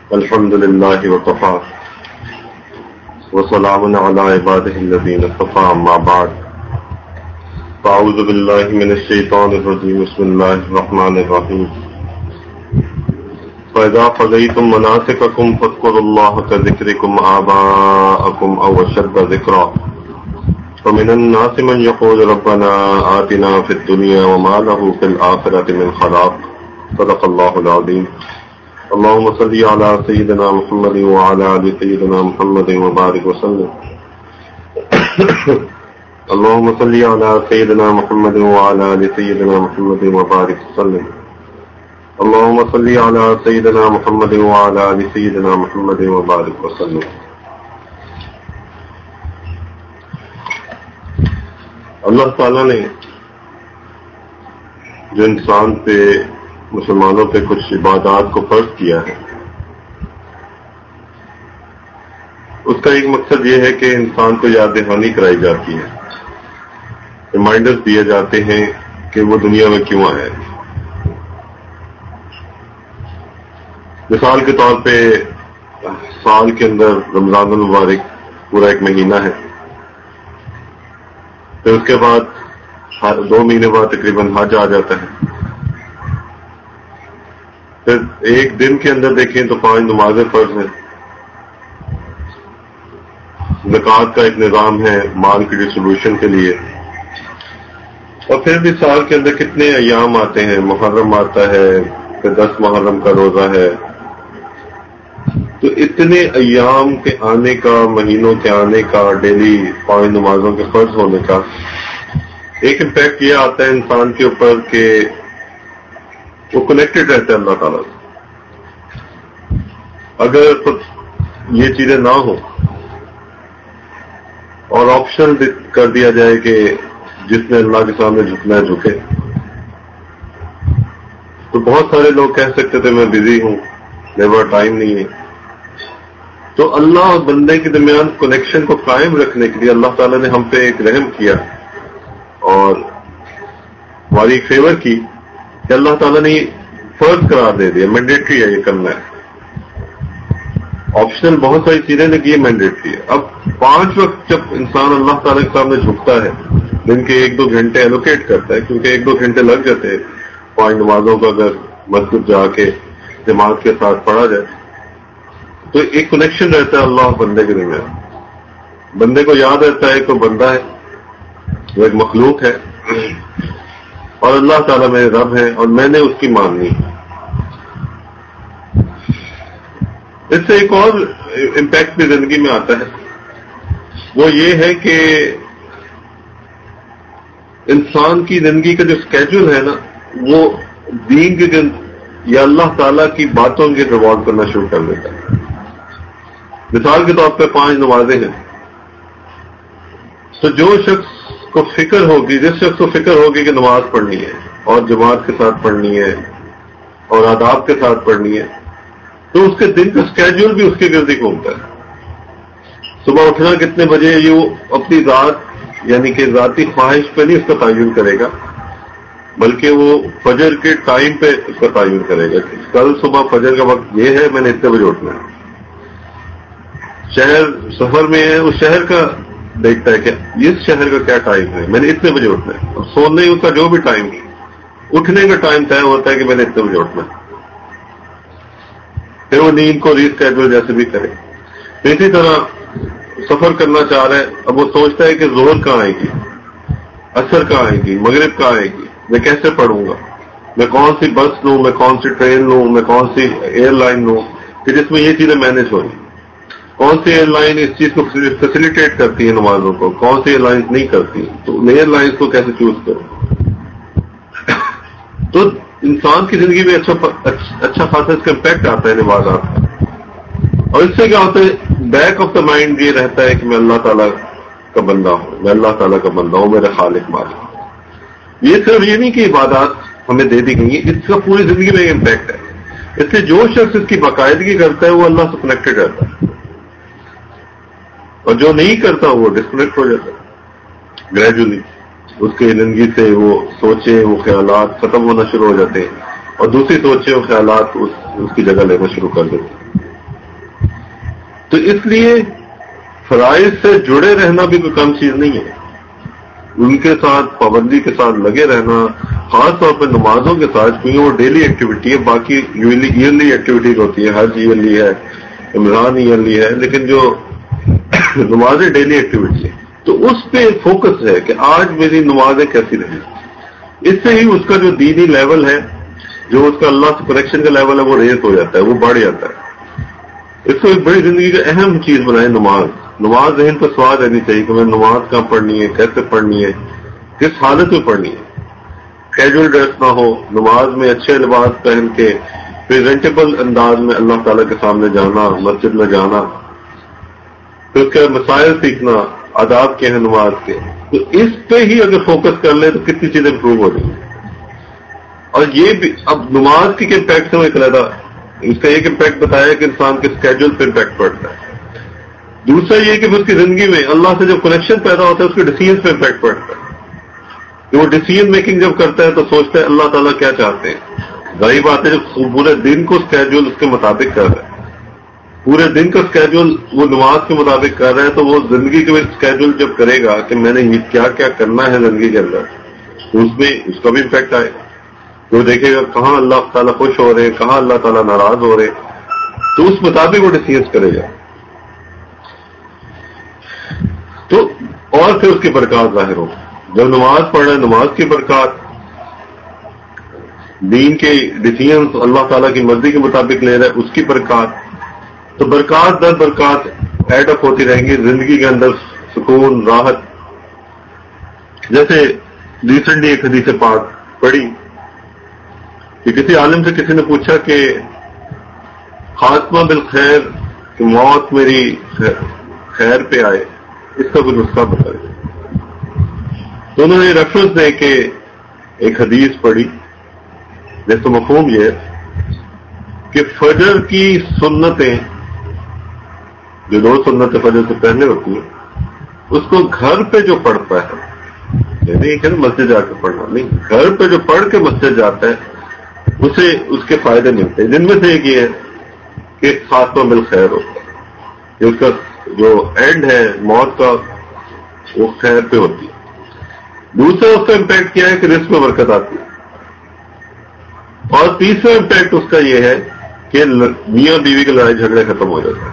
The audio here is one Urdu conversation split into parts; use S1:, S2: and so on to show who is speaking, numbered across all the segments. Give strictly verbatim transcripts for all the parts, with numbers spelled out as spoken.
S1: الحمد لله وكفى وسلام على عباده الذين اصطفى أما بعد فأعوذ بالله من الشيطان الرجيم بسم الله الرحمن الرحيم فإذا قضيتم مناسككم فاذكروا الله كذكركم آباءكم أو أشد ذكرا فمن الناس من يقول ربنا آتنا في الدنيا وما له في الآخرة من خلاق صدق الله العظيم اللهم صل على سيدنا محمد وعلى آل سيدنا محمد وبارك وسلم اللهم صل على سيدنا محمد وعلى آل سيدنا محمد وبارك وسلم اللهم صل على سيدنا محمد وعلى آل سيدنا محمد وبارك وسلم. اللہ تعالیٰ نے جو انسان پہ مسلمانوں پہ کچھ عبادات کو فرض کیا ہے اس کا ایک مقصد یہ ہے کہ انسان کو یاد دہانی کرائی جاتی ہے، ریمائنڈرز دیے جاتے ہیں کہ وہ دنیا میں کیوں آئے. مثال کے طور پہ سال کے اندر رمضان المبارک پورا ایک مہینہ ہے، پھر اس کے بعد دو مہینے بعد تقریباً حج آ جاتا ہے، پھر ایک دن کے اندر دیکھیں تو پانچ نمازیں فرض ہیں، زکوٰۃ کا ایک نظام ہے مال کی ڈسٹریبیوشن کے لیے، اور پھر بھی سال کے اندر کتنے ایام آتے ہیں، محرم آتا ہے، پھر دس محرم کا روزہ ہے. تو اتنے ایام کے آنے کا، مہینوں کے آنے کا، ڈیلی پانچ نمازوں کے فرض ہونے کا ایک امپیکٹ یہ آتا ہے انسان کے اوپر کہ وہ کنیکٹڈ رہتا ہے اللہ تعالیٰ سے. اگر یہ چیزیں نہ ہوں اور آپشن کر دیا جائے کہ جس نے اللہ کے سامنے جھکنا ہے جھکے، تو بہت سارے لوگ کہہ سکتے تھے میں بزی ہوں، میرے پاس ٹائم نہیں ہے. تو اللہ اور بندے کے درمیان کنیکشن کو قائم رکھنے کے لیے اللہ تعالیٰ نے ہم پہ ایک رحم کیا اور ہماری ایک فیور کی کہ اللہ تعالیٰ نے فرض قرار دے دیا، مینڈیٹری ہے یہ کرنا ہے. آپشنل بہت ساری چیزیں نے کی، مینڈیٹری ہے. اب پانچ وقت جب انسان اللہ تعالیٰ کے سامنے جھکتا ہے، دن کے ایک دو گھنٹے ایلوکیٹ کرتا ہے، کیونکہ ایک دو گھنٹے لگ جاتے ہیں پانچ نمازوں کو اگر مسجد جا کے جماعت کے ساتھ پڑھا جائے، تو ایک کنیکشن رہتا ہے اللہ اور بندے کے درمیان. بندے کو یاد رہتا ہے کہ وہ بندہ ہے، وہ ایک مخلوق ہے، اور اللہ تعالیٰ میرے رب ہے اور میں نے اس کی ماننی ہے. اس سے ایک اور امپیکٹ بھی زندگی میں آتا ہے، وہ یہ ہے کہ انسان کی زندگی کا جو اسکیجول ہے نا، وہ دین کے دن یا اللہ تعالیٰ کی باتوں کے ریوالو کرنا شروع کر دیتا ہے. مثال کے طور پہ پانچ نمازیں ہیں، تو جو شخص کو فکر ہوگی، جس شخص کو فکر ہوگی کہ نماز پڑھنی ہے اور جماعت کے ساتھ پڑھنی ہے اور آداب کے ساتھ پڑھنی ہے، تو اس کے دن کا اسکیجول بھی اس کے گرد ہی گھومتا ہے. صبح اٹھنا کتنے بجے، یہ وہ اپنی ذات یعنی کہ ذاتی خواہش پہ نہیں اس کا تعین کرے گا، بلکہ وہ فجر کے ٹائم پہ اس کا تعین کرے گا کہ کل صبح فجر کا وقت یہ ہے، میں نے اتنے بجے اٹھنا ہے. شہر سفر میں ہے، اس شہر کا دیکھتا ہے کہ اس شہر کا کیا ٹائم ہے، میں نے اتنے بجے اٹھنا ہے. اور سونے کا جو بھی ٹائم ہے، اٹھنے کا ٹائم طے ہوتا ہے کہ میں نے اتنے بجے اٹھنا ہے. پھر وہ نیند کو ریسکیڈول جیسے بھی کرے. اسی طرح سفر کرنا چاہ رہا ہے، اب وہ سوچتا ہے کہ ظہر کہاں آئے گی، عصر کہاں آئے گی، مغرب کہاں آئے گی، میں کیسے پڑھوں گا، میں کون سی بس لوں، میں کون سی ٹرین لوں، میں کون سی ایئر لائن لوں کہ جس میں یہ چیزیں مینج ہو رہی. کون سی ایئر لائن اس چیز کو فیسیلیٹیٹ کرتی ہے نمازوں کو، کون سی ایئر لائنس نہیں کرتی، تو ایئر لائنس کو کیسے چوز کروں. تو انسان کی زندگی میں اچھا اچھا خاصا اس کا امپیکٹ آتا ہے نمازات کا. اور اس سے کیا ہوتا ہے، بیک آف دا مائنڈ یہ رہتا ہے کہ میں اللہ تعالیٰ کا بندہ ہوں، میں اللہ تعالیٰ کا بندہ ہوں، میرا خالق مالک. یہ صرف یہ نہیں کہ عبادات ہمیں دے دی گئی ہیں، اس کا پوری زندگی میں ایک امپیکٹ ہے. اس سے جو شخص اس کی باقاعدگی کرتا ہے وہ اللہ سے کنیکٹڈ رہتا ہے، اور جو نہیں کرتا وہ ڈسکنیکٹ ہو جاتا ہے. گریجولی اس کی زندگی سے وہ سوچیں، وہ خیالات ختم ہونا شروع ہو جاتے ہیں، اور دوسری سوچیں اور خیالات اس, اس کی جگہ لینا شروع کر دیتے ہیں. تو اس لیے فرائض سے جڑے رہنا بھی کوئی کم چیز نہیں ہے، ان کے ساتھ پابندی کے ساتھ لگے رہنا، خاص طور پہ نمازوں کے ساتھ، کیونکہ وہ ڈیلی ایکٹیویٹی ہے. باقی ایئرلی ایکٹیویٹیز ہوتی ہے، حج ایئرلی ہے، رمضان ایئرلی ہے، لیکن جو نمازیں ڈیلی ایکٹیویٹی ہے تو اس پہ فوکس ہے کہ آج میری نمازیں کیسی رہیں. اس سے ہی اس کا جو دینی لیول ہے، جو اس کا اللہ سے کنیکشن کا لیول ہے، وہ ریز ہو جاتا ہے، وہ بڑھ جاتا ہے. اس کو ایک بڑی زندگی کا اہم چیز بنائے نماز. نماز ذہن پر سوال رہنی چاہیے کہ میں نماز کہاں پڑھنی ہے، کیسے پڑھنی ہے، کس حالت میں پڑھنی ہے. کیجول ڈریس نہ ہو، نماز میں اچھے لباس پہن کے پریزنٹیبل انداز میں اللہ تعالیٰ کے سامنے جانا، مسجد میں جانا، پھر اس کے مسائل سیکھنا، آداب کے ہیں نماز کے. تو اس پہ ہی اگر فوکس کر لیں تو کتنی چیزیں امپروو ہو جائیں. اور یہ بھی اب نماز کی امپیکٹ سے وہ ایک علیحدہ اس کا ایک امپیکٹ بتایا کہ انسان کے اسکیجول پہ امپیکٹ پڑتا ہے. دوسرا یہ کہ اس کی زندگی میں اللہ سے جب کنیکشن پیدا ہوتا ہے اس کے ڈیسیژن پہ امپیکٹ پڑتا ہے. کہ وہ ڈیسیژن میکنگ جب کرتا ہے تو سوچتا ہے اللہ تعالیٰ کیا چاہتے ہیں. ظاہر بات ہے جب پورے دن کو اسکیجول اس کے مطابق کر رہا ہے، پورے دن کا اسکیجول وہ نماز کے مطابق کر رہا ہے، تو وہ زندگی کے اسکیجول جب کرے گا کہ میں نے یہ کیا کیا کرنا ہے زندگی کے اندر، تو اس میں اس کا بھی امپیکٹ آئے. وہ دیکھے گا کہاں اللہ تعالیٰ خوش ہو رہے ہیں، کہاں اللہ تعالیٰ ناراض ہو رہے ہیں، تو اس مطابق وہ ڈیسیژن کرے گا. تو اور پھر اس کی برکات ظاہر ہو. جب نماز پڑھ رہے ہیں نماز کی برکات، دین کے ڈیسیژن اللہ تعالیٰ کی مرضی کے مطابق لے رہے ہیں اس کی برکات. تو برکات در برکات ایڈ اپ ہوتی رہیں گی زندگی کے اندر، سکون، راحت. جیسے ریسنٹلی ایک حدیث پاک پڑھی کہ کسی عالم سے کسی نے پوچھا کہ خاتمہ بالخیر کہ موت میری خیر پہ آئے، اس کا کوئی نسخہ بتائے. تو انہوں نے ریفرنس دے کے ایک حدیث پڑھی جس کا مفہوم یہ ہے کہ فجر کی سنتیں، جو دو سنتیں فجر سے پہلے ہوتی ہیں، اس کو گھر پہ جو پڑھتا ہے، یعنی یہ کہ مسجد جا کے پڑھنا نہیں، گھر پہ جو پڑھ کے مسجد جاتا ہے اسے اس کے فائدے ملتے ہیں. جن میں سے ایک یہ ہے کہ خاتمہ بالخیر ہوتا ہے، کہ اس کا جو اینڈ ہے موت کا وہ خیر پہ ہوتی ہے. دوسرا اس کا امپیکٹ کیا ہے کہ رزق میں برکت آتی ہے. اور تیسرا امپیکٹ اس کا یہ ہے کہ میاں بیوی کے لڑائی جھگڑے ختم ہو جاتے ہیں.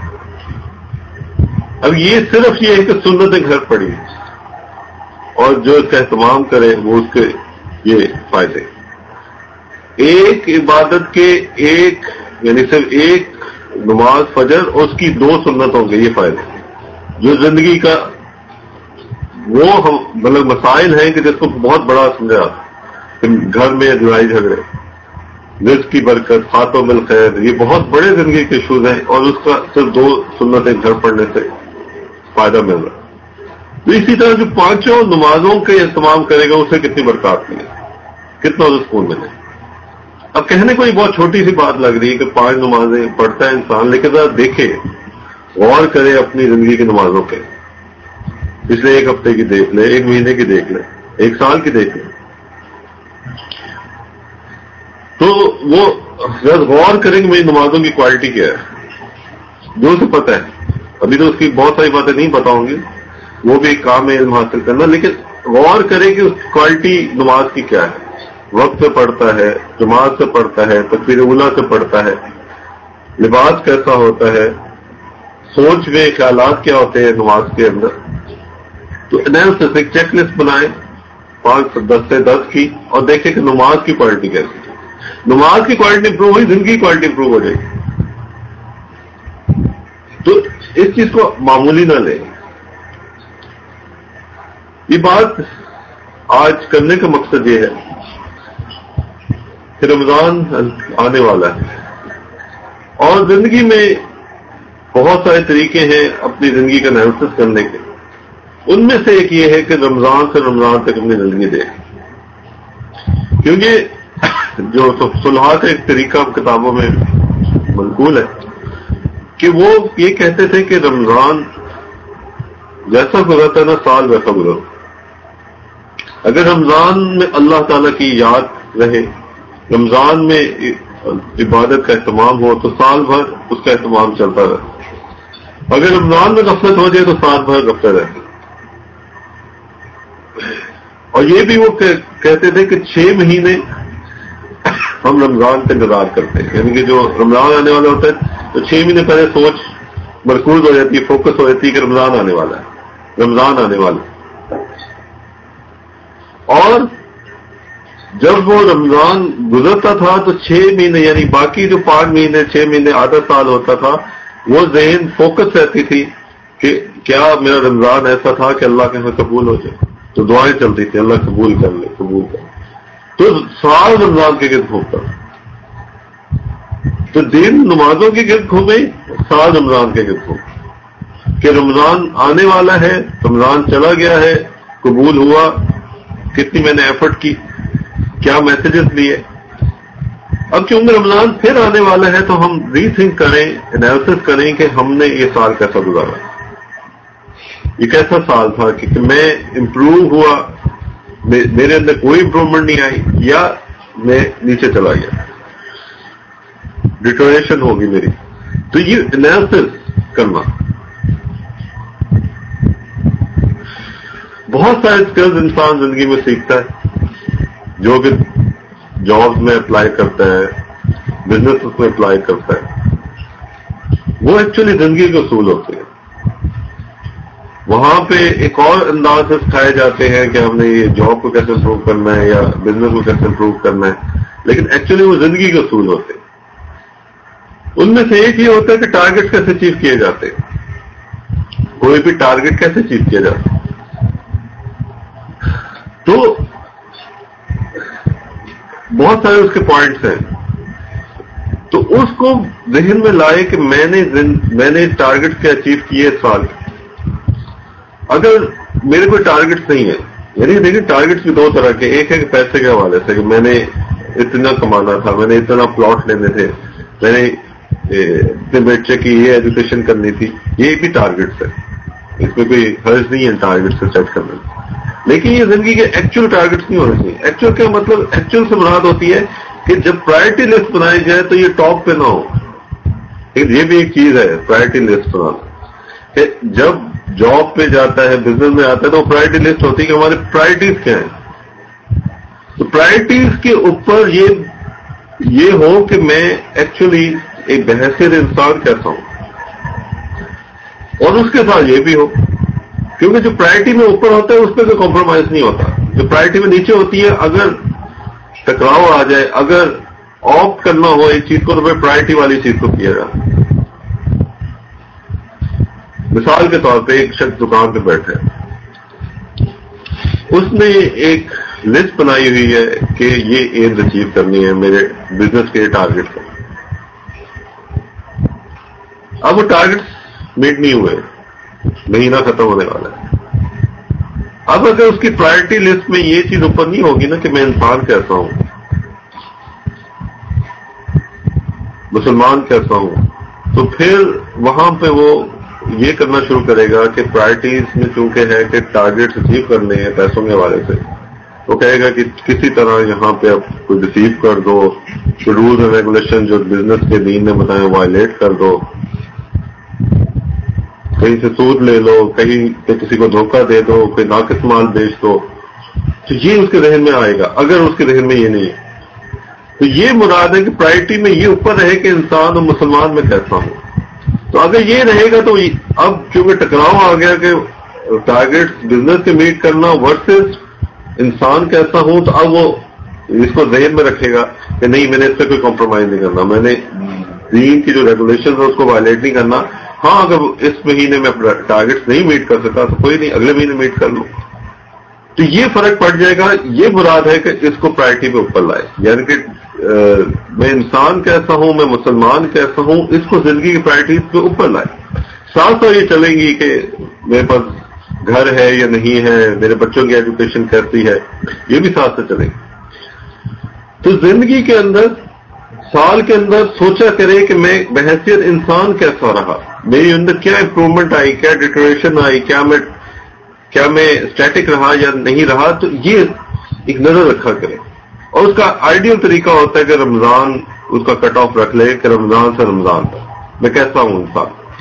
S1: اب یہ صرف یہ ہے کہ سنتیں گھر پڑی اور جو اس کا اہتمام کرے وہ اس کے یہ فائدے. ایک عبادت کے ایک یعنی صرف ایک نماز فجر اور اس کی دو سنتوں کے یہ فائدے جو زندگی کا وہ ہم مطلب مسائل ہیں کہ جس کو بہت بڑا سمجھا کہ گھر میں لڑائی جھگڑے، رزق کی برکت، خاتمہ بالخیر، یہ بہت بڑے زندگی کے ایشوز ہیں اور اس کا صرف دو سنتیں گھر پڑھنے سے فائدہ مل رہا. تو اسی طرح جو پانچوں نمازوں کے اہتمام کرے گا اسے کتنی برکات ملے، کتنا اسے سکون ملے. اب کہنے کو یہ بہت چھوٹی سی بات لگ رہی ہے کہ پانچ نمازیں پڑھتا ہے انسان، لیکن ذرا دیکھے، غور کرے اپنی زندگی کی نمازوں کے، پچھلے ایک ہفتے کی دیکھ لے، ایک مہینے کی دیکھ لے، ایک سال کی دیکھ لے، تو وہ غور کریں کہ میری نمازوں کی کوالٹی کیا ہے. جو اسے پتہ ہے، ابھی تو اس کی بہت ساری باتیں نہیں پتا ہوں گی، وہ بھی ایک کام ہے علم حاصل کرنا، لیکن غور کریں کہ اس کوالٹی نماز کی کیا ہے. وقت سے پڑھتا ہے، جماعت سے پڑھتا ہے، تکبیر اولیٰ سے پڑھتا ہے، لباس کیسا ہوتا ہے، سوچ میں خیالات کیا ہوتے ہیں نماز کے اندر. تو انالیسس ایک چیک لسٹ بنائیں پانچ دس سے دس کی اور دیکھیں کہ نماز کی کوالٹی کیسی ہے. نماز کی کوالٹی امپروو ہوئی، زندگی کی کوالٹی امپروو ہو جائے گی. تو اس چیز کو معمولی نہ لیں. یہ بات آج کرنے کا مقصد یہ ہے کہ رمضان آنے والا ہے اور زندگی میں بہت سارے طریقے ہیں اپنی زندگی کا انالیسس کرنے کے. ان میں سے ایک یہ ہے کہ رمضان سے رمضان تک اپنی زندگی دے، کیونکہ جو صلحاء کا ایک طریقہ کتابوں میں منقول ہے کہ وہ یہ کہتے تھے کہ رمضان جیسا گزرتا ہے نا سال ویسا گزرو. اگر رمضان میں اللہ تعالیٰ کی یاد رہے، رمضان میں عبادت کا اہتمام ہو، تو سال بھر اس کا اہتمام چلتا رہے. اگر رمضان میں غفلت ہو جائے تو سال بھر غفلت رہتی. اور یہ بھی وہ کہتے تھے کہ چھ مہینے ہم رمضان کا انتظار کرتے ہیں، یعنی کہ جو رمضان آنے والا ہوتا ہے تو چھ مہینے پہلے سوچ مرکوز ہو جاتی ہے، فوکس ہو جاتی ہے کہ رمضان آنے والا ہے، رمضان آنے والا ہے. اور جب وہ رمضان گزرتا تھا تو چھ مہینے یعنی باقی جو پانچ مہینے چھ مہینے آدھا سال ہوتا تھا وہ ذہن فوکس رہتی تھی کہ کیا میرا رمضان ایسا تھا کہ اللہ کے یہاں قبول ہو جائے. تو دعائیں چلتی تھی اللہ قبول کر لے قبول کر لے. تو سال رمضان کے گرد گھومتا، تو دن نمازوں کے گرد گھومے، سال رمضان کے گرد گھومے کہ رمضان آنے والا ہے، رمضان چلا گیا ہے، قبول ہوا، کتنی میں نے ایفرٹ کی، کیا میسجز لیے. اب چونکہ رمضان پھر آنے والا ہے تو ہم ری تھنک کریں، انالیسس کریں کہ ہم نے یہ سال کیسا گزارا، یہ کیسا سال تھا کہ میں امپروو ہوا، میرے اندر کوئی امپروومنٹ نہیں آئی، یا میں نیچے چلا گیا، ڈیٹوریشن ہوگی میری. تو یہ انالیسس کرنا. بہت سارے اسکلز انسان زندگی میں سیکھتا ہے جو کہ جابز میں اپلائی کرتا ہے، بزنس میں اپلائی کرتا ہے، وہ ایکچولی زندگی کے اصول ہوتے ہیں. وہاں پہ ایک اور انداز سے سکھائے جاتے ہیں کہ ہم نے یہ جاب کو کیسے امپروو کرنا ہے یا بزنس کو کیسے امپروو کرنا ہے، لیکن ایکچولی وہ زندگی کے اصول ہوتے ہیں. ان میں سے ایک یہ ہوتا ہے کہ ٹارگیٹ کیسے اچیو کیے جاتے ہیں، کوئی بھی ٹارگیٹ کیسے اچیو کیا جاتا ہے. تو بہت سارے اس کے پوائنٹس ہیں. تو اس کو ذہن میں لائے کہ میں نے میں نے ٹارگیٹ کے اچیو کیے اس سال. اگر میرے کوئی ٹارگیٹس نہیں ہے، یعنی دیکھیں ٹارگیٹس بھی دو طرح کے، ایک ہے کہ پیسے کے حوالے سے کہ میں نے اتنا کمانا تھا، میں نے اتنا پلاٹ لینے تھے، میں نے اپنے بچے کی یہ ایجوکیشن کرنی تھی، یہ بھی ٹارگیٹس ہے، اس میں کوئی حرج نہیں ہے ٹارگیٹ سے سیٹ کرنے. لیکن یہ زندگی کے ایکچوئل ٹارگیٹس نہیں ہونے چاہیے. ایکچوئل کا مطلب ایکچوئل سے مراد ہوتی ہے کہ جب پرائرٹی لسٹ بنائی جائے تو یہ ٹاپ پہ نہ ہو. یہ بھی ایک چیز ہے پرائرٹی لسٹ بنانا. جب جاب پہ جاتا ہے، بزنس میں آتا ہے تو پرائرٹی لسٹ ہوتی ہے کہ ہماری پرائرٹیز کیا ہیں. تو پرائرٹیز کے اوپر یہ یہ ہو کہ میں ایکچولی ایک بحیثیت انسان کیسا ہوں، اور اس کے ساتھ یہ بھی ہو کیونکہ جو پرائرٹی میں اوپر ہوتا ہے اس پہ کوئی کمپرومائز نہیں ہوتا. جو پرائرٹی میں نیچے ہوتی ہے اگر ٹکراؤ آ جائے، اگر آپٹ کرنا ہو ایک چیز کو تو پھر پرائرٹی والی چیز کو کیا جائے. مثال کے طور پہ ایک شخص دکان پہ بیٹھے، اس نے ایک لسٹ بنائی ہوئی ہے کہ یہ ایمز اچیو کرنی ہے میرے بزنس کے ٹارگیٹ کو. اب وہ ٹارگیٹس میٹ نہیں ہوئے، مہینہ ختم ہونے والا ہے. اب اگر اس کی پرائرٹی لسٹ میں یہ چیز اوپر نہیں ہوگی نا کہ میں انسان کیسا ہوں، مسلمان کیسا ہوں، تو پھر وہاں پہ وہ یہ کرنا شروع کرے گا کہ پرائرٹیز میں چونکہ ہے کہ ٹارگیٹ اچیو کرنے ہیں پیسوں کے حوالے سے، وہ کہے گا کہ کسی طرح یہاں پہ اب کوئی ریسیو کر دو، رولز اینڈ ریگولیشن جو بزنس کے دین نے بتائے وائلیٹ کر دو، کہیں سے سود لے لو، کہیں پہ کسی کو دھوکہ دے دو، کوئی ناقص مال بیچ دو. تو یہ اس کے ذہن میں آئے گا. اگر اس کے ذہن میں یہ نہیں ہے تو یہ مراد ہے کہ پرائرٹی میں یہ اوپر رہے کہ انسان اور مسلمان میں کیسا ہوں. تو اگر یہ رہے گا تو اب کیونکہ ٹکراؤ آ گیا کہ ٹارگیٹ بزنس کے میٹ کرنا ورسز انسان کیسا ہوں، تو اب وہ اس کو ذہن میں رکھے گا کہ نہیں میں نے اس پہ کوئی کمپرومائز نہیں کرنا، میں نے دین کی جو ریگولیشن ہے اس کو وائلیٹ نہیں کرنا. ہاں اگر اس مہینے میں ٹارگیٹ نہیں میٹ کر سکا تو کوئی نہیں، اگلے مہینے میٹ کر لوں. تو یہ فرق پڑ جائے گا. یہ مراد ہے کہ اس کو پرائرٹی پہ اوپر لائے، یعنی کہ میں انسان کیسا ہوں، میں مسلمان کیسا ہوں، اس کو زندگی کی پرائرٹیز پہ اوپر لائے. ساتھ ساتھ یہ چلیں گی کہ میرے پاس گھر ہے یا نہیں ہے، میرے بچوں کی ایجوکیشن کیسی ہے، یہ بھی ساتھ ساتھ چلے گی. تو زندگی کے اندر سال کے اندر سوچا کرے کہ میں بحیثیت انسان کیسا رہا، میری اندر کیا امپروومنٹ آئی، کیا ڈیٹوریشن آئی، کیا میں کیا میں اسٹیٹک رہا یا نہیں رہا. تو یہ ایک نظر رکھا کرے. اور اس کا آئیڈیل طریقہ ہوتا ہے کہ رمضان اس کا کٹ آف رکھ لے کہ رمضان سے رمضان میں کیسا ہوں انسان.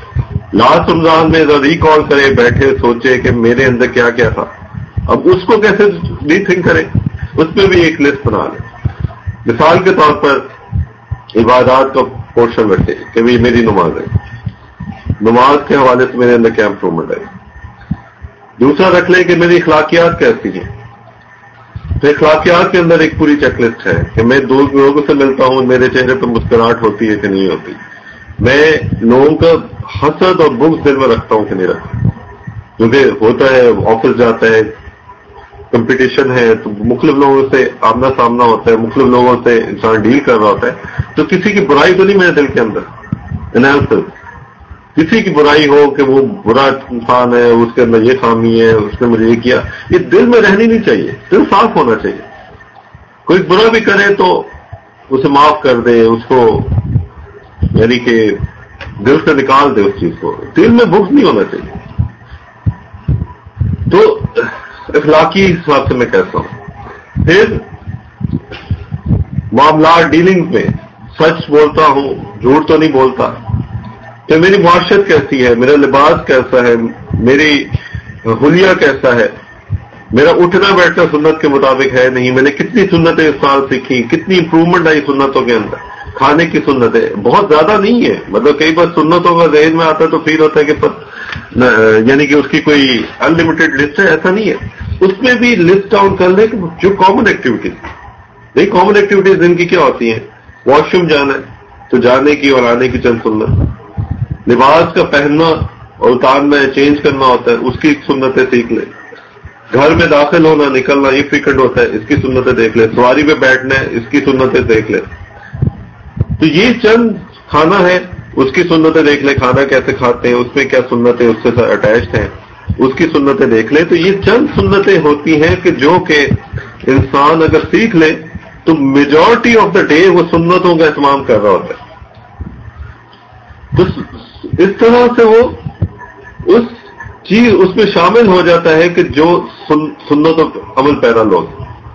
S1: لاسٹ رمضان میں ریکال کرے, بیٹھے سوچے کہ میرے اندر کیا کیا تھا, اب اس کو کیسے ری تھنک کرے, اس پہ بھی ایک لسٹ بنا لے. مثال کے طور پر عبادات کا پورشن رکھے کہ بھی میری نماز ہے, نماز کے حوالے سے میرے اندر کیا امپروومنٹ ہے. دوسرا رکھ لیں کہ میری اخلاقیات کیسی ہیں, تو اخلاقیات کے اندر ایک پوری چیک لسٹ ہے کہ میں دو لوگوں سے ملتا ہوں, میرے چہرے پہ مسکراہٹ ہوتی ہے کہ نہیں ہوتی, میں لوگوں کا حسد اور بغض دل میں رکھتا ہوں کہ نہیں رکھتا, کیونکہ ہوتا ہے آفس جاتا ہے, کمپٹیشن ہے, تو مختلف لوگوں سے آمنا سامنا ہوتا ہے, مختلف لوگوں سے انسان ڈیل کر رہا ہوتا ہے, تو کسی کی برائی تو نہیں میرے دل کے اندر, انالیسس کسی کی برائی ہو کہ وہ برا انسان ہے, اس کے اندر یہ خامی ہے, اس نے مجھے یہ کیا, یہ دل میں رہنی نہیں چاہیے, دل صاف ہونا چاہیے. کوئی برا بھی کرے تو اسے معاف کر دے, اس کو یعنی کہ دل سے نکال دے اس چیز کو, دل میں بغض نہیں ہونا چاہیے. تو اخلاقی حساب سے میں کہتا ہوں. پھر معاملات ڈیلنگ میں سچ بولتا ہوں, جھوٹ تو نہیں بولتا, کہ میری معاشرت کیسی ہے, میرا لباس کیسا ہے, میری حلیہ کیسا ہے, میرا اٹھنا بیٹھنا سنت کے مطابق ہے نہیں, میں نے کتنی سنتیں اس سال سیکھی, کتنی امپروومنٹ آئی سنتوں کے اندر. کھانے کی سنتیں بہت زیادہ نہیں ہے, مطلب کئی بار سنتوں کا ذہن میں آتا ہے تو فیل ہوتا ہے کہ پر یعنی کہ اس کی کوئی انلمیٹڈ لسٹ ہے, ایسا نہیں ہے. اس میں بھی لسٹ ڈاؤن کر لیں کہ جو کامن ایکٹیویٹیز, نہیں کامن ایکٹیویٹیز ان کی کیا ہوتی ہیں, واش روم جانا ہے تو جانے کی اور آنے کی چند سنت, لباس کا پہننا اور اتارنا ہے, چینج کرنا ہوتا ہے, اس کی سنتیں سیکھ لیں. گھر میں داخل ہونا نکلنا یہ فریکوینٹ ہوتا ہے, اس کی سنتیں دیکھ لیں. سواری پہ بیٹھنا ہے, اس کی سنتیں دیکھ لیں. تو یہ چند, کھانا ہے اس کی سنتیں دیکھ لیں, کھانا کیسے کھاتے ہیں, اس میں کیا سنتیں اس سے اٹیچڈ ہیں, اس کی سنتیں دیکھ لیں. تو یہ چند سنتیں ہوتی ہیں کہ جو کہ انسان اگر سیکھ لے تو میجورٹی آف دا ڈے وہ سنتوں کا اہتمام کر رہا ہوتا ہے. تو اس طرح سے وہ اس چیز اس میں شامل ہو جاتا ہے کہ جو سنتوں عمل پیرا لوگ.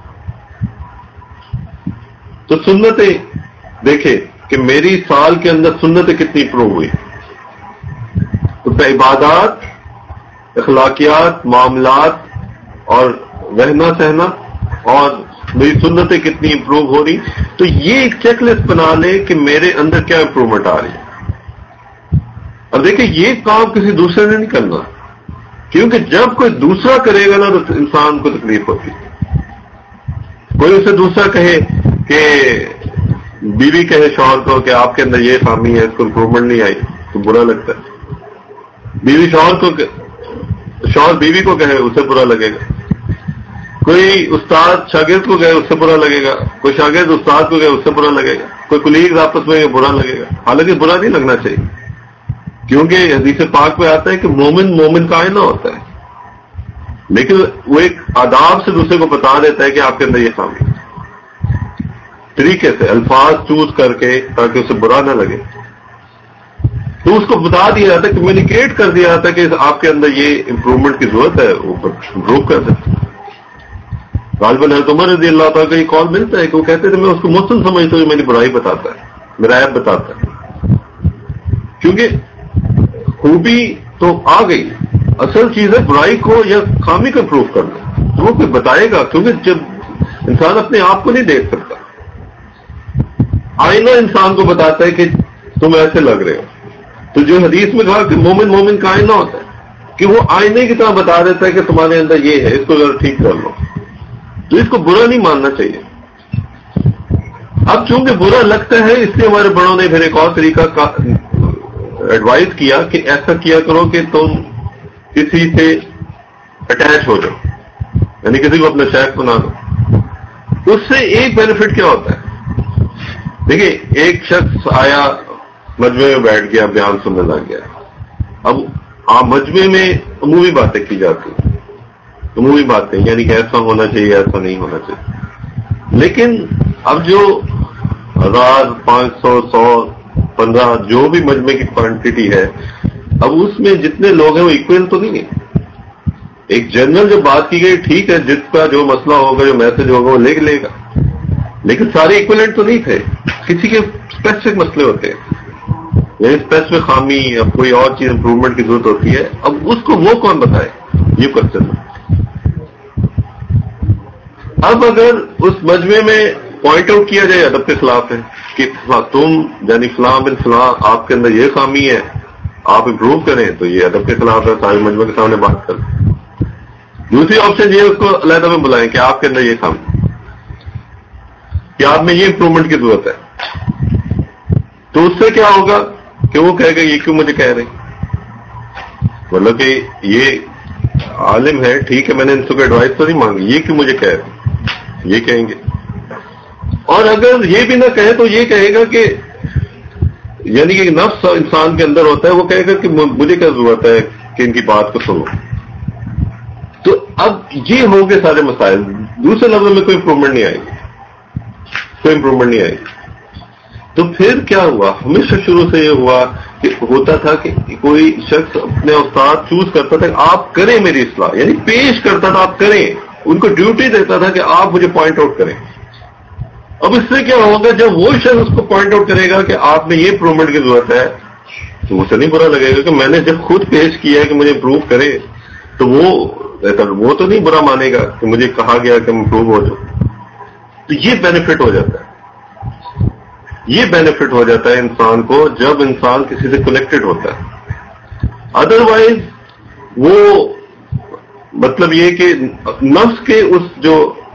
S1: تو سنتیں دیکھیں کہ میری سال کے اندر سنتیں کتنی امپروو ہوئی. تو عبادات, اخلاقیات, معاملات اور رہنا سہنا, اور میری سنتیں کتنی امپروو ہو رہی. تو یہ ایک چیک لسٹ بنا لے کہ میرے اندر کیا امپروومنٹ آ رہی ہے. اور دیکھیں یہ کام کسی دوسرے نے نہیں کرنا, کیونکہ جب کوئی دوسرا کرے گا نا تو انسان کو تکلیف ہوتی ہے. کوئی اسے دوسرا کہے کہ بیوی کہے شوہر کو کہ آپ کے اندر یہ خامی ہے, اس کو امپروومنٹ نہیں آئی, تو برا لگتا ہے. بیوی شوہر کو, شوہر بیوی کو کہے اسے برا لگے گا. کوئی استاد شاگرد کو کہے اس سے برا لگے گا, کوئی شاگرد استاد کو کہے اس سے برا لگے گا, کوئی کلیگ آپس میں برا لگے گا. حالانکہ برا نہیں لگنا چاہیے, کیونکہ حدیث پاک میں آتا ہے کہ مومن مومن کا آئینہ ہوتا ہے, لیکن وہ ایک آداب سے دوسرے کو بتا دیتا ہے کہ آپ کے اندر یہ خامی, طریقے سے الفاظ چوز کر کے تاکہ اسے برا نہ لگے. تو اس کو بتا دیا جاتا ہے, کمیونیکیٹ کر دیا جاتا ہے کہ آپ کے اندر یہ امپروومنٹ کی ضرورت ہے, وہ امپروو کر سکتے. غالباً حضرت عمر رضی اللہ تعالیٰ کا یہ کال ملتا ہے کہ وہ کہتے تھے میں اس کو محسن سمجھتا ہوں, میری برائی بتاتا ہے, میرا عیب بتاتا ہے. کیونکہ خوبی تو آ گئی, اصل چیز ہے برائی کو یا خامی کو امپروو کرنا. تو وہ کوئی بتائے گا, کیونکہ جب انسان اپنے آپ کو نہیں دیکھ سکتا, آئینہ انسان کو بتاتا ہے کہ تم ایسے لگ رہے ہو. تو جو حدیث میں کہا کہ مومن مومن کا آئینہ ہوتا ہے, کہ وہ آئینے کی طرح بتا دیتا ہے کہ تمہارے اندر یہ ہے, اس کو ذرا ٹھیک کر لو. تو اس کو برا نہیں ماننا چاہیے. اب چونکہ برا لگتا ہے اس لیے ہمارے بڑوں نے پھر ایک اور طریقہ کا ایڈوائز کیا کہ ایسا کیا کرو کہ تم کسی سے اٹیچ ہو جاؤ, یعنی کسی کو اپنا شیخ بنا دو. اس سے ایک بینیفٹ کیا ہوتا ہے, دیکھیے ایک شخص آیا مجمع میں بیٹھ گیا, بیان سننے لگ گیا. اب آپ مجمع میں عمومی باتیں کی جاتی ہیں, عمومی باتیں یعنی کہ ایسا ہونا چاہیے, ایسا نہیں ہونا چاہیے. لیکن اب جو ہزار, پانچ سو, سو, پندرہ جو بھی مجمع کی کوانٹٹی ہے, اب اس میں جتنے لوگ ہیں وہ ایکول تو نہیں ہے. ایک جنرل جو بات کی گئی ٹھیک ہے, جس کا جو مسئلہ ہوگا, جو میسج ہوگا وہ لے لے گا, لیکن سارے ایکولنٹ تو نہیں تھے, کسی کے اسپیسیفک مسئلے ہوتے ہیں. یعنی اسپیسیفک خامی یا کوئی اور چیز امپروومنٹ کی ضرورت ہوتی ہے، اب اس کو وہ کون بتائے، یہ کوشچن ہے۔ اب اگر اس مجمع میں پوائنٹ آؤٹ کیا جائے ادب کے خلاف ہے کہ تم یعنی فلاں بن فلاں آپ کے اندر یہ خامی ہے، آپ امپروو کریں، تو یہ ادب کے خلاف ہے، سارے مجمع کے سامنے بات کریں۔ دوسری آپشن یہ اس کو علیحدہ میں بلائیں کہ آپ کے اندر یہ خامی، کہ آپ میں یہ امپروومنٹ کی ضرورت ہے، تو اس سے کیا ہوگا کہ وہ کہے گا یہ کیوں مجھے کہہ رہے، مطلب کہ یہ عالم ہے، ٹھیک ہے، میں نے ان سے کوئی ایڈوائس تو نہیں مانگی، یہ کیوں مجھے کہہ رہے، یہ کہیں گے۔ اور اگر یہ بھی نہ کہے تو یہ کہے گا کہ یعنی کہ نفس انسان کے اندر ہوتا ہے، وہ کہے گا کہ مجھے کیا ضرورت ہے کہ ان کی بات کو سنو۔ تو اب یہ ہوں گے سارے مسائل، دوسرے لفظوں میں کوئی امپروومنٹ نہیں آئے گی، کوئی امپروومنٹ نہیں آئے گی۔ تو پھر کیا ہوا، ہمیشہ شروع سے یہ ہوا کہ ہوتا تھا کہ کوئی شخص اپنے استاد چوز کرتا تھا کہ آپ کریں میری اصلاح، یعنی پیش کرتا تھا آپ کریں، ان کو ڈیوٹی دیتا تھا کہ آپ مجھے پوائنٹ آؤٹ کریں۔ اب اس سے کیا ہوگا، جب وہ شخص اس کو پوائنٹ آؤٹ کرے گا کہ آپ میں یہ امپروومنٹ کی ضرورت ہے، تو اسے نہیں برا لگے گا کہ میں نے جب خود پیش کیا ہے کہ مجھے امپروو کرے، تو وہ وہ تو نہیں برا مانے گا کہ مجھے کہا گیا کہ امپروو ہو جاؤ۔ تو یہ بینیفٹ ہو جاتا ہے، یہ بینیفٹ ہو جاتا ہے انسان کو جب انسان کسی سے کنیکٹڈ ہوتا ہے۔ ادروائز وہ مطلب یہ کہ نفس کے اس جو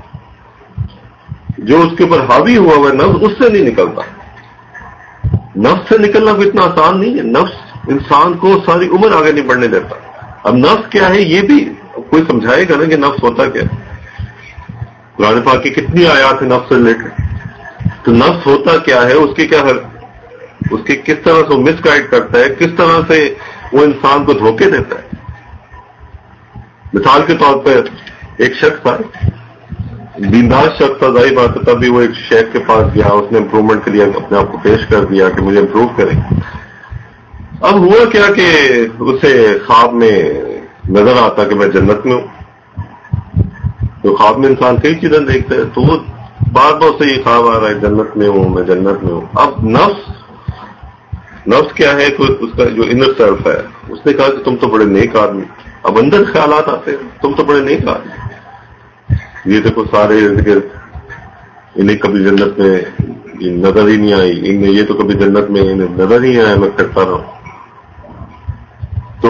S1: جو اس کے اوپر حاوی ہوا ہوا نفس، اس سے نہیں نکلتا۔ نفس سے نکلنا کوئی اتنا آسان نہیں ہے، نفس انسان کو ساری عمر آگے نہیں بڑھنے دیتا۔ اب نفس کیا ہے یہ بھی کوئی سمجھائے گا نا کہ نفس ہوتا کیا ہے۔ قرآن پاک کی کتنی آیات ہیں نفس سے ریلیٹڈ، تو نفس ہوتا کیا ہے، اس کے کیا ہے، اس کے کس طرح سے وہ مس گائڈ کرتا ہے، کس طرح سے وہ انسان کو دھوکے دیتا ہے۔ مثال کے طور پر ایک شخص تھا، دیندار شخص تھا، ظاہر بات ہے، تبھی وہ ایک شیخ کے پاس گیا، اس نے امپروومنٹ کے لیے اپنے آپ کو پیش کر دیا کہ مجھے امپروو کریں۔ اب ہوا کیا کہ اسے خواب میں نظر آتا کہ میں جنت میں ہوں، تو خواب میں انسان کئی چیزیں دیکھتا ہے، تو وہ بار بار سے یہ خواب آ رہا ہے جنت میں ہوں، میں جنت میں ہوں۔ اب نفس نفس کیا ہے، اس کا جو انر سیلف ہے، اس نے کہا کہ تم تو بڑے نیک آدمی، اب اندر خیالات آتے ہیں تم تو بڑے نیک آدمی، یہ دیکھو سارے انہیں کبھی جنت میں نظر ہی نہیں آئی، انہیں یہ تو کبھی جنت میں انہیں نظر ہی آیا، میں کرتا رہا ہوں۔ تو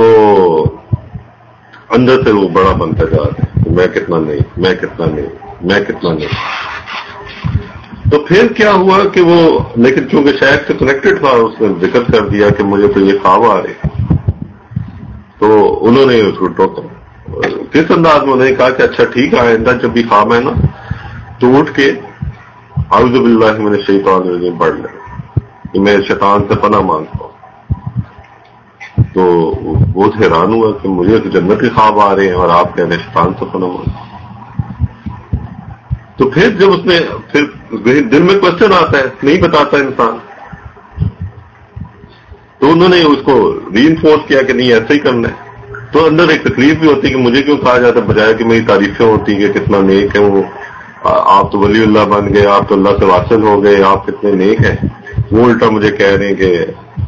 S1: اندر سے وہ بڑا بنتا جا رہا ہے، میں کتنا نہیں، میں کتنا نہیں، میں کتنا نہیں۔ تو پھر کیا ہوا کہ وہ لیکن چونکہ شیخ سے کنیکٹڈ تھا، اس نے ذکر کر دیا کہ مجھے تو یہ خواب آ رہے، تو انہوں نے اس کو ٹوکا، کس انداز میں انہوں نے کہا کہ اچھا ٹھیک ہے، آئندہ جب بھی خواب ہے نا تو اٹھ کے اعوذ باللہ من الشیطان الرجیم پڑھ لیں کہ میں شیطان سے پناہ مانگتا ہوں۔ تو بہت حیران ہوا کہ مجھے تو جنت کے خواب آ رہے ہیں اور آپ کہہ رہے ہیں شیطان سے پناہ مانگتا ہوں۔ تو پھر جب اس نے پھر دل میں کوشچن آتا ہے، نہیں بتاتا انسان، تو انہوں نے اس کو ری انفورس کیا کہ نہیں ایسا ہی کرنا ہے۔ تو اندر ایک تکلیف بھی ہوتی ہے کہ مجھے کیوں کہا جاتا ہے، بجائے کہ میری تعریفیں ہوتی کہ کتنا نیک ہے وہ، آپ تو ولی اللہ بن گئے، آپ تو اللہ سے واصل ہو گئے، آپ کتنے نیک ہیں، وہ الٹا مجھے کہہ رہے ہیں کہ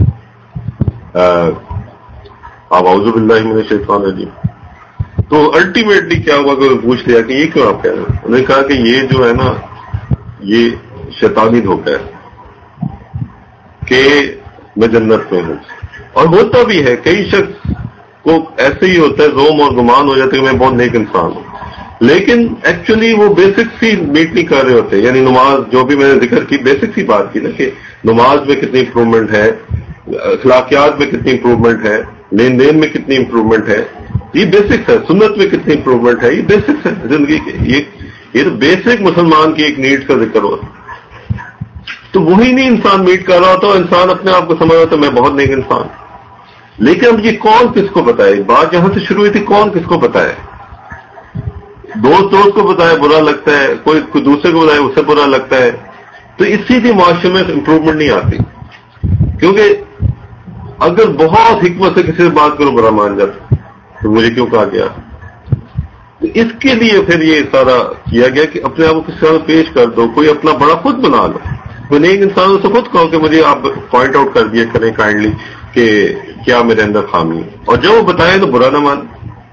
S1: آپ اعوذ باللہ من الشیطان الرجیم۔ تو الٹیمیٹلی کیا ہوا کہ پوچھ لیا کہ یہ کیوں آپ کہہ رہے ہیں، انہوں نے کہا کہ یہ جو ہے نا یہ شیطانی دھوکہ ہے کہ میں جنت میں ہوں۔ اور ہوتا بھی ہے، کئی شخص کو ایسے ہی ہوتا ہے، زوم اور گمان ہو جاتا ہے کہ میں بہت نیک انسان ہوں، لیکن ایکچولی وہ بیسک سی میٹ نہیں کر رہے ہوتے۔ یعنی نماز جو بھی میں نے ذکر کی، بیسک سی بات کی نا کہ نماز میں کتنی امپروومنٹ ہے، اخلاقیات میں کتنی امپروومنٹ ہے، لین دین میں کتنی امپروومنٹ ہے، یہ بیسکس ہے۔ سنت میں کتنی امپروومنٹ ہے، یہ بیسکس ہے زندگی کے، یہ یہ تو بیسک مسلمان کی ایک نیڈ کا ذکر ہوتا ہے۔ تو وہی نہیں انسان میٹ کر رہا ہوتا، اور انسان اپنے آپ کو سمجھ رہا ہوتا میں بہت نیک انسان، لیکن اب یہ کون کس کو بتائے، بات جہاں سے شروع ہوئی تھی کون کس کو بتائے، دوست دوست کو بتائے برا لگتا ہے، کوئی کوئی دوسرے کو بتائے اسے برا لگتا ہے، تو اسی لیے معاشرے میں امپروومنٹ نہیں آتی، کیونکہ اگر بہت حکمت سے کسی سے بات کرو برا مان جاتا تو مجھے کیوں کہا گیا۔ تو اس کے لیے پھر یہ سارا کیا گیا کہ اپنے آپ کو کسی طرح پیش کر دو، کوئی اپنا بڑا خود بنا لو۔ میں نے ایک انسان سے خود کہو کہ مجھے آپ پوائنٹ آؤٹ کر دیا کریں کائنڈلی کہ کیا میرے اندر خامی ہے، اور جب وہ بتائے تو برا نہ مان،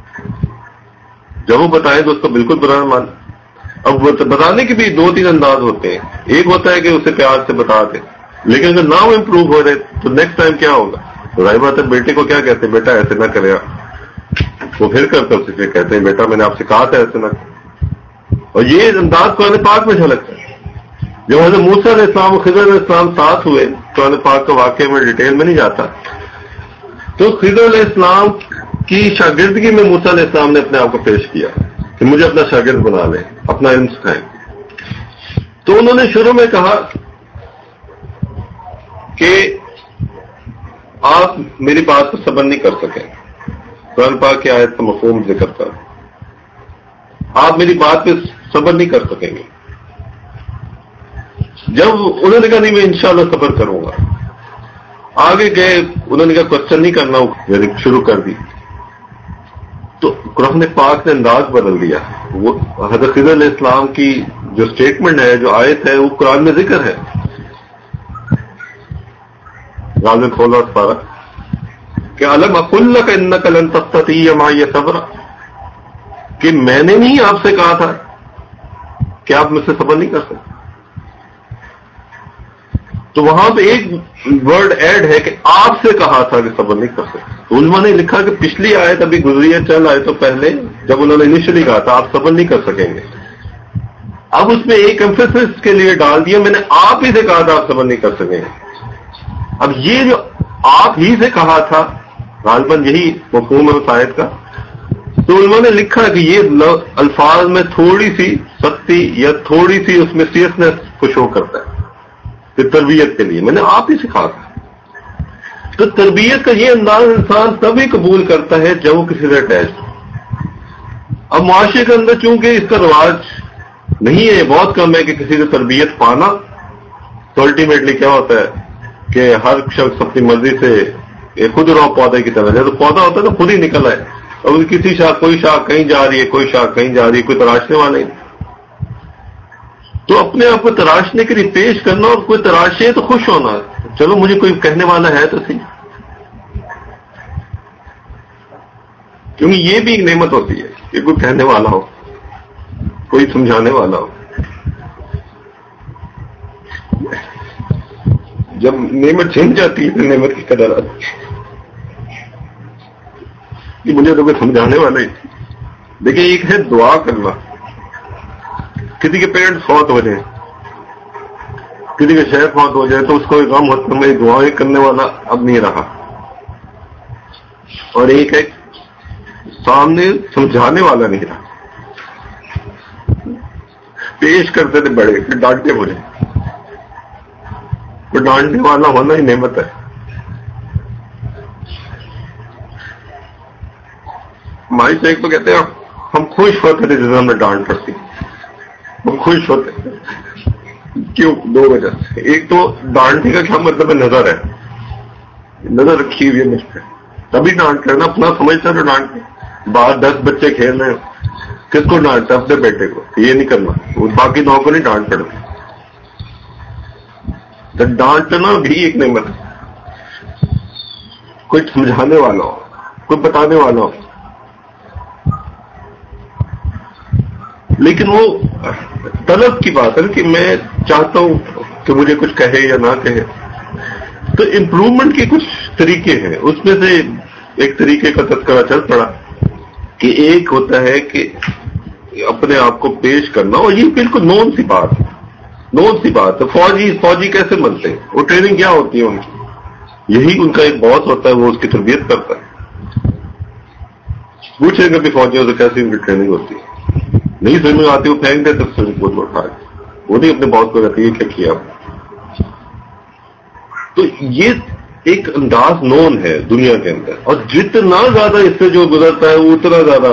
S1: جب وہ بتائے تو اس کو بالکل برا نہ مان. اب بتانے کے بھی دو تین انداز ہوتے ہیں. ایک ہوتا ہے کہ اسے پیار سے بتا دے، لیکن اگر نہ وہ امپروو ہو رہے تو نیکسٹ ٹائم کیا ہوگا؟ ظاہر بات ہے بیٹے کو کیا کہتے ہیں، بیٹا ایسے نہ کرے، وہ پھر کرتے اسے کہتے ہیں بیٹا میں نے آپ سے کہا تھا ایسے نہ کرے. اور یہ انداز قرآن پاک میں جھلکتا ہے. جب حضرت موسیٰ علیہ السلام اور خضر علیہ السلام ساتھ ہوئے، قرآن پاک کا واقعہ میں ڈیٹیل میں نہیں جاتا، تو خضر علیہ السلام کی شاگردگی میں موسیٰ علیہ السلام نے اپنے آپ کو پیش کیا کہ مجھے اپنا شاگرد بنا لیں، اپنا علم سکھائیں. تو انہوں نے شروع میں کہا کہ آپ میری بات پر صبر نہیں کر سکیں. قرآن پاک کی آیت کا مفہوم ذکر کر، آپ میری بات پہ صبر نہیں کر سکیں گے. جب انہوں نے کہا نہیں میں انشاءاللہ صبر کروں گا، آگے گئے، انہوں نے کہا کوشچن نہیں کرنا، یعنی شروع کر دی. تو قرآن پاک نے انداز بدل دیا. وہ حضرت خضر علیہ السلام کی جو اسٹیٹمنٹ ہے، جو آیت ہے، وہ قرآن میں ذکر ہے. غالب کھولا پارا کہ علم اقل لک انک لن تستطیع معی صبرا، کہ میں نے نہیں آپ سے کہا تھا کہ آپ مجھ سے صبر نہیں کر سکتے. تو وہاں پہ ایک ورڈ ایڈ ہے کہ آپ سے کہا تھا کہ صبر نہیں کر سکتے. تو علماء نے لکھا کہ پچھلی آیت ابھی گزری ہے چل آئے تو پہلے جب انہوں نے انیشلی کہا تھا آپ صبر نہیں کر سکیں گے، اب اس میں ایک ایمفیسس کے لیے ڈال دیا میں نے آپ ہی سے کہا تھا آپ صبر نہیں کر سکیں گے. اب یہ جو آپ ہی سے کہا تھا غالباً یہی مفہوم ہے اس آیت کا. تو انہوں نے لکھا کہ یہ الفاظ میں تھوڑی سی سختی یا تھوڑی سی اس میں سیریسنس کو شو کرتا ہے کہ تربیت کے لیے میں نے آپ ہی سکھا تھا. تو تربیت کا یہ انداز انسان تبھی قبول کرتا ہے جب وہ کسی سے اٹیچ ہو. اب معاشرے کے اندر چونکہ اس کا رواج نہیں ہے، بہت کم ہے کہ کسی سے تربیت پانا، تو الٹیمیٹلی کیا ہوتا ہے کہ ہر شخص اپنی مرضی سے خود رو پودے کی طرح، جب پودا ہوتا ہے تو خود ہی نکل آئے، اور کسی شاخ کوئی شاخ کہیں جا رہی ہے، کوئی شاخ کہیں جا رہی ہے، کوئی تراشنے والا نہیں. تو اپنے آپ کو تراشنے کے لیے پیش کرنا، اور کوئی تراشے تو خوش ہونا، چلو مجھے کوئی کہنے والا ہے تو صحیح، کیونکہ یہ بھی ایک نعمت ہوتی ہے کہ کوئی کہنے والا ہو، کوئی سمجھانے والا ہو. جب نعمت چھن جاتی ہے تو نعمت کی قدر آتی ہے کہ مجھے تو کوئی سمجھانے والا ہی. دیکھیں ایک ہے دعا کرنا، کسی کے پیرنٹس فوت ہو جائیں، کسی کے شہر فوت ہو جائے تو اس کو ایک غم ہوتا ہے میں دعائیں کرنے والا اب نہیں رہا، اور ایک ہے سامنے سمجھانے والا نہیں رہا. پیش کرتے تھے بڑے پھر ڈانٹے ہو جائے، تو ڈانٹنے والا ہونا ہی نعمت ہے. ہماری شیخ تو کہتے ہیں ہم خوش ہوتے تھے جس ہم نے ڈانٹ پڑتی، ہم خوش ہوتے کیوں؟ دو وجہ سے. ایک تو ڈانٹنے کا کیا مطلب ہے؟ نظر ہے، نظر رکھی ہوئی ہے مجھ پہ، تبھی ڈانٹ کرنا. اپنا سمجھتا تو ڈانٹ، باہر دس بچے کھیل رہے ہیں، کس کو ڈانٹتا؟ اپنے بیٹے کو. یہ نہیں کرنا، وہ باقی نو کو نہیں ڈانٹ پڑتی. تو ڈانٹنا بھی ایک نعمت ہے. کوئی سمجھانے والا ہو، کوئی بتانے والا ہو. لیکن وہ طلب کی بات ہے کہ میں چاہتا ہوں کہ مجھے کچھ کہے یا نہ کہے. تو امپروومنٹ کے کچھ طریقے ہیں، اس میں سے ایک طریقے کا تذکرہ چل پڑا کہ ایک ہوتا ہے کہ اپنے آپ کو پیش کرنا، اور یہ بالکل نون سی بات ہے، نون سی بات ہے. فوجی فوجی کیسے بنتے ہیں؟ وہ ٹریننگ کیا ہوتی ہے ان کی؟ یہی ان کا ایک باس ہوتا ہے، وہ اس کی تربیت کرتا ہے. پوچھیں گے کہ فوجیوں سے کیسی ان کی ٹریننگ ہوتی ہے؟ نہیں سمجھ آتی، وہ پھینک دیتے سمجھ کو اٹھا کے، وہ نہیں اپنے باس کو کہتے یہ کیا کیا. تو یہ ایک انداز نون ہے دنیا کے اندر، اور جتنا زیادہ اس سے جو گزرتا ہے وہ اتنا زیادہ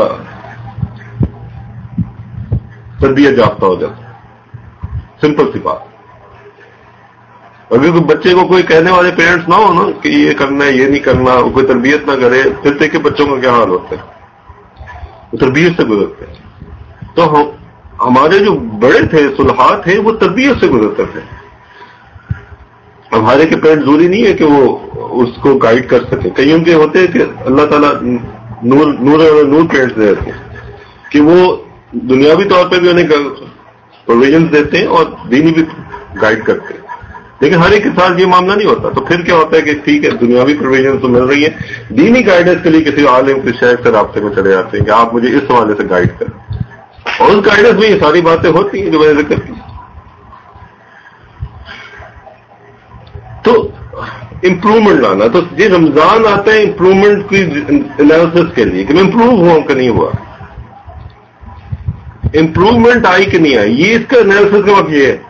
S1: تربیت یافتہ ہو جاتا ہے. سمپل سی بات. اگر کوئی بچے کو کوئی کہنے والے پیرنٹس نہ ہو نا کہ یہ کرنا ہے یہ نہیں کرنا، کوئی تربیت نہ کرے، پھر دیکھ کے بچوں کا کیا حال ہوتا ہے، وہ تربیت سے گزرتے ہیں. تو ہم ہمارے جو بڑے تھے، صلحاء تھے، وہ تربیت سے گزرتے تھے. اب ہر ایک کے پیرنٹ ضروری نہیں ہے کہ وہ اس کو گائیڈ کر سکے. کئیوں کے ہوتے ہیں کہ اللہ تعالیٰ نور نور نور پیرنٹس دے دیتے ہیں کہ وہ دنیاوی طور پہ بھی انہیں پروویژنس دیتے ہیں اور دینی بھی گائیڈ کرتے ہیں. لیکن ہر ایک کے ساتھ یہ معاملہ نہیں ہوتا. تو پھر کیا ہوتا ہے کہ ٹھیک ہے دنیاوی پروویژن تو مل رہی ہے, دینی گائیڈنس کے لیے کسی عالم کے شیخ سے رابطے میں چلے جاتے ہیں کہ آپ مجھے اس حوالے سے گائیڈ کریں, اور اس گائیڈنس میں یہ ساری باتیں ہوتی ہیں جو میں نے ذکر کی. تو امپروومنٹ لانا, تو یہ رمضان آتا ہے امپروومنٹ کی انالیسس کے لیے کہ میں امپروو ہوا کہ نہیں ہوا, امپروومنٹ آئی کہ نہیں آئی. یہ اس کا انالیسس کا وقت یہ ہے.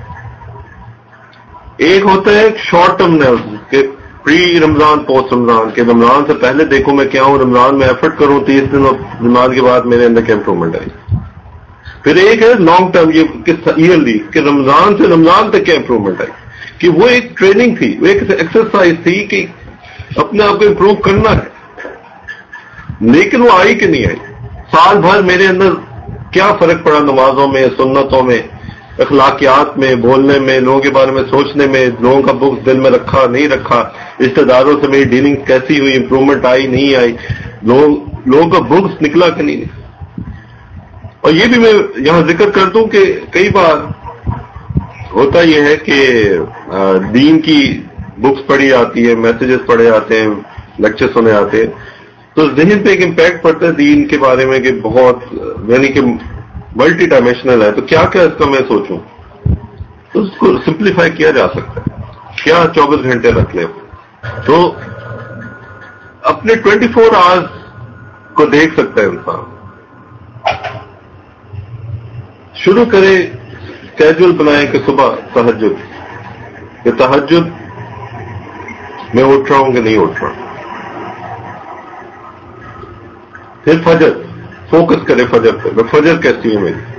S1: ایک ہوتا ہے شارٹ ٹرم انالیسس کہ پری رمضان پوسٹ رمضان, کہ رمضان سے پہلے دیکھو میں کیا ہوں, رمضان میں ایفرٹ کروں تیس دن اور رمضان کے بعد میرے اندر کیا امپروومنٹ آئی. پھر ایک ہے لانگ ٹرم, یہ ایئرلی کہ رمضان سے رمضان تک کیا امپروومنٹ آئی, کہ وہ ایک ٹریننگ تھی, وہ ایک ایکسرسائز تھی کہ اپنے آپ کو امپروو کرنا ہے, لیکن وہ آئی کہ نہیں آئی. سال بھر میرے اندر کیا فرق پڑا نمازوں میں, سنتوں میں, اخلاقیات میں, بولنے میں, لوگوں کے بارے میں سوچنے میں, لوگوں کا بغض دل میں رکھا نہیں رکھا, رشتے داروں سے میری ڈیلنگ کیسی ہوئی, امپروومنٹ آئی نہیں آئی, لوگ لوگوں کا بغض نکلا کہ نہیں. اور یہ بھی میں یہاں ذکر کر دوں کہ کئی بار ہوتا یہ ہے کہ دین کی بکس پڑھی آتی ہے, میسیجز پڑھے آتے ہیں, لیکچر سنے آتے ہیں, تو ذہن پہ ایک امپیکٹ پڑتا ہے دین کے بارے میں کہ بہت یعنی کہ ملٹی ڈائمینشنل ہے, تو کیا کیا اس کا میں سوچوں. تو اس کو سمپلیفائی کیا جا سکتا ہے, کیا چوبیس گھنٹے رکھ لیں تو اپنے ٹوینٹی فور آورز کو دیکھ سکتا ہے انسان. شروع کرے کیجول بنائیں کہ صبح تہجد, کہ تہجد میں اٹھ رہا ہوں کہ نہیں اٹھ رہا. پھر فجر, فوکس کرے فجر پہ, میں فجر کیسی ہے میری,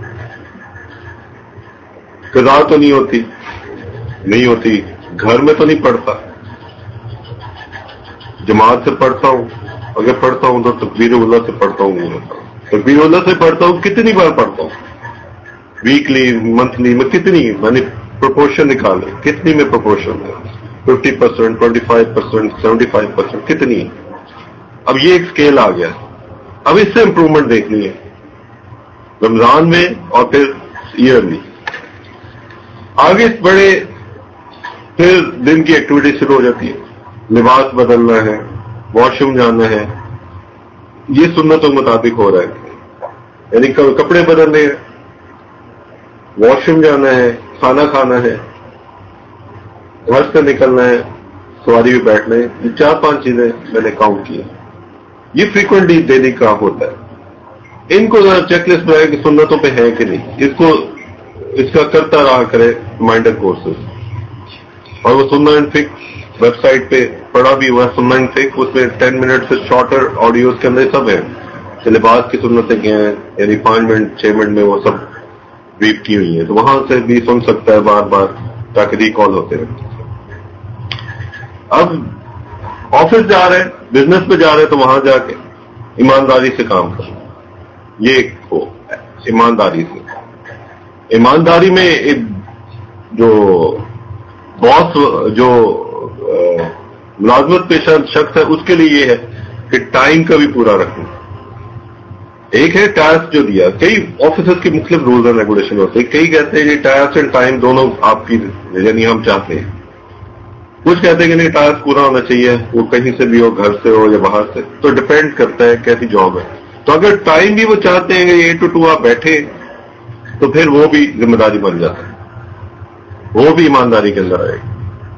S1: قضا تو نہیں ہوتی نہیں ہوتی گھر میں تو نہیں پڑھتا, جماعت سے پڑھتا ہوں, اگر پڑھتا ہوں تو تکبیر اللہ سے پڑھتا ہوں نہیں ہوتا, تکبیر اللہ سے پڑھتا ہوں کتنی بار پڑھتا ہوں, ویکلی منتھلی میں کتنی, میں نے پروپورشن نکالے کتنی میں پروپورشن ہے, fifty percent twenty five percent seventy five percent کتنی. اب یہ ایک اسکیل آ گیا, اب اس سے امپروومنٹ دیکھنی ہے رمضان میں اور پھر ایئرلی. آگے بڑے پھر دن کی ایکٹیویٹی شروع ہو جاتی ہے, لباس بدلنا ہے, واش روم جانا ہے, یہ سنتوں کے مطابق ہو رہا ہے, یعنی کپڑے بدلنے ہیں, واش روم جانا ہے, کھانا کھانا ہے, گھر سے نکلنا ہے, سواری بھی بیٹھنا ہے. یہ چار پانچ چیزیں میں نے کاؤنٹ کی, یہ فریکوینٹلی ڈیلی کا ہوتا ہے. ان کو ذرا چیک لسٹ بنائے کہ سنتوں پہ ہے کہ نہیں, اس کو اس کا کرتا رہا کرے ریمائنڈر کورسز. اور وہ سننا اینڈ فک ویب سائٹ پہ پڑھا بھی ہوا ہے, سننا اینڈ فک, اس میں ٹین منٹ سے شارٹر آڈیوز کے اندر سب ہیں کہ لباس کی سنتیں کیا ہیں, یعنی پانچ منٹ چھ منٹ میں وہ سب ریپ کی ہوئی ہیں, تو وہاں سے بھی سن سکتا ہے بار بار تاکہ ریکال ہوتے رہے. اب آفس جا رہے ہیں, بزنس پہ جا رہے ہیں, تو وہاں جا کے ایمانداری سے کام کریں. یہ ہو ایمانداری سے, ایمانداری میں ایک جو باس جو ملازمت پیشہ شخص ہے اس کے لیے یہ ہے کہ ٹائم کا بھی پورا رکھنا. ایک ہے ٹاسک جو دیا, کئی آفیسز کے مختلف رولز اینڈ ریگولیشن ہوتے ہیں, کئی کہتے ہیں کہ ٹاسک اینڈ ٹائم دونوں آپ کی یعنی ہم چاہتے ہیں, کچھ کہتے ہیں کہ نہیں ٹاسک پورا ہونا چاہیے, وہ کہیں سے بھی ہو, گھر سے ہو یا باہر سے, تو ڈپینڈ کرتا ہے کیسی جاب ہے. تو اگر ٹائم بھی وہ چاہتے ہیں کہ ایٹ ٹو ٹو آپ بیٹھے, تو پھر وہ بھی ذمہ داری بن جاتا ہے, وہ بھی ایمانداری کے اندر آئے گی.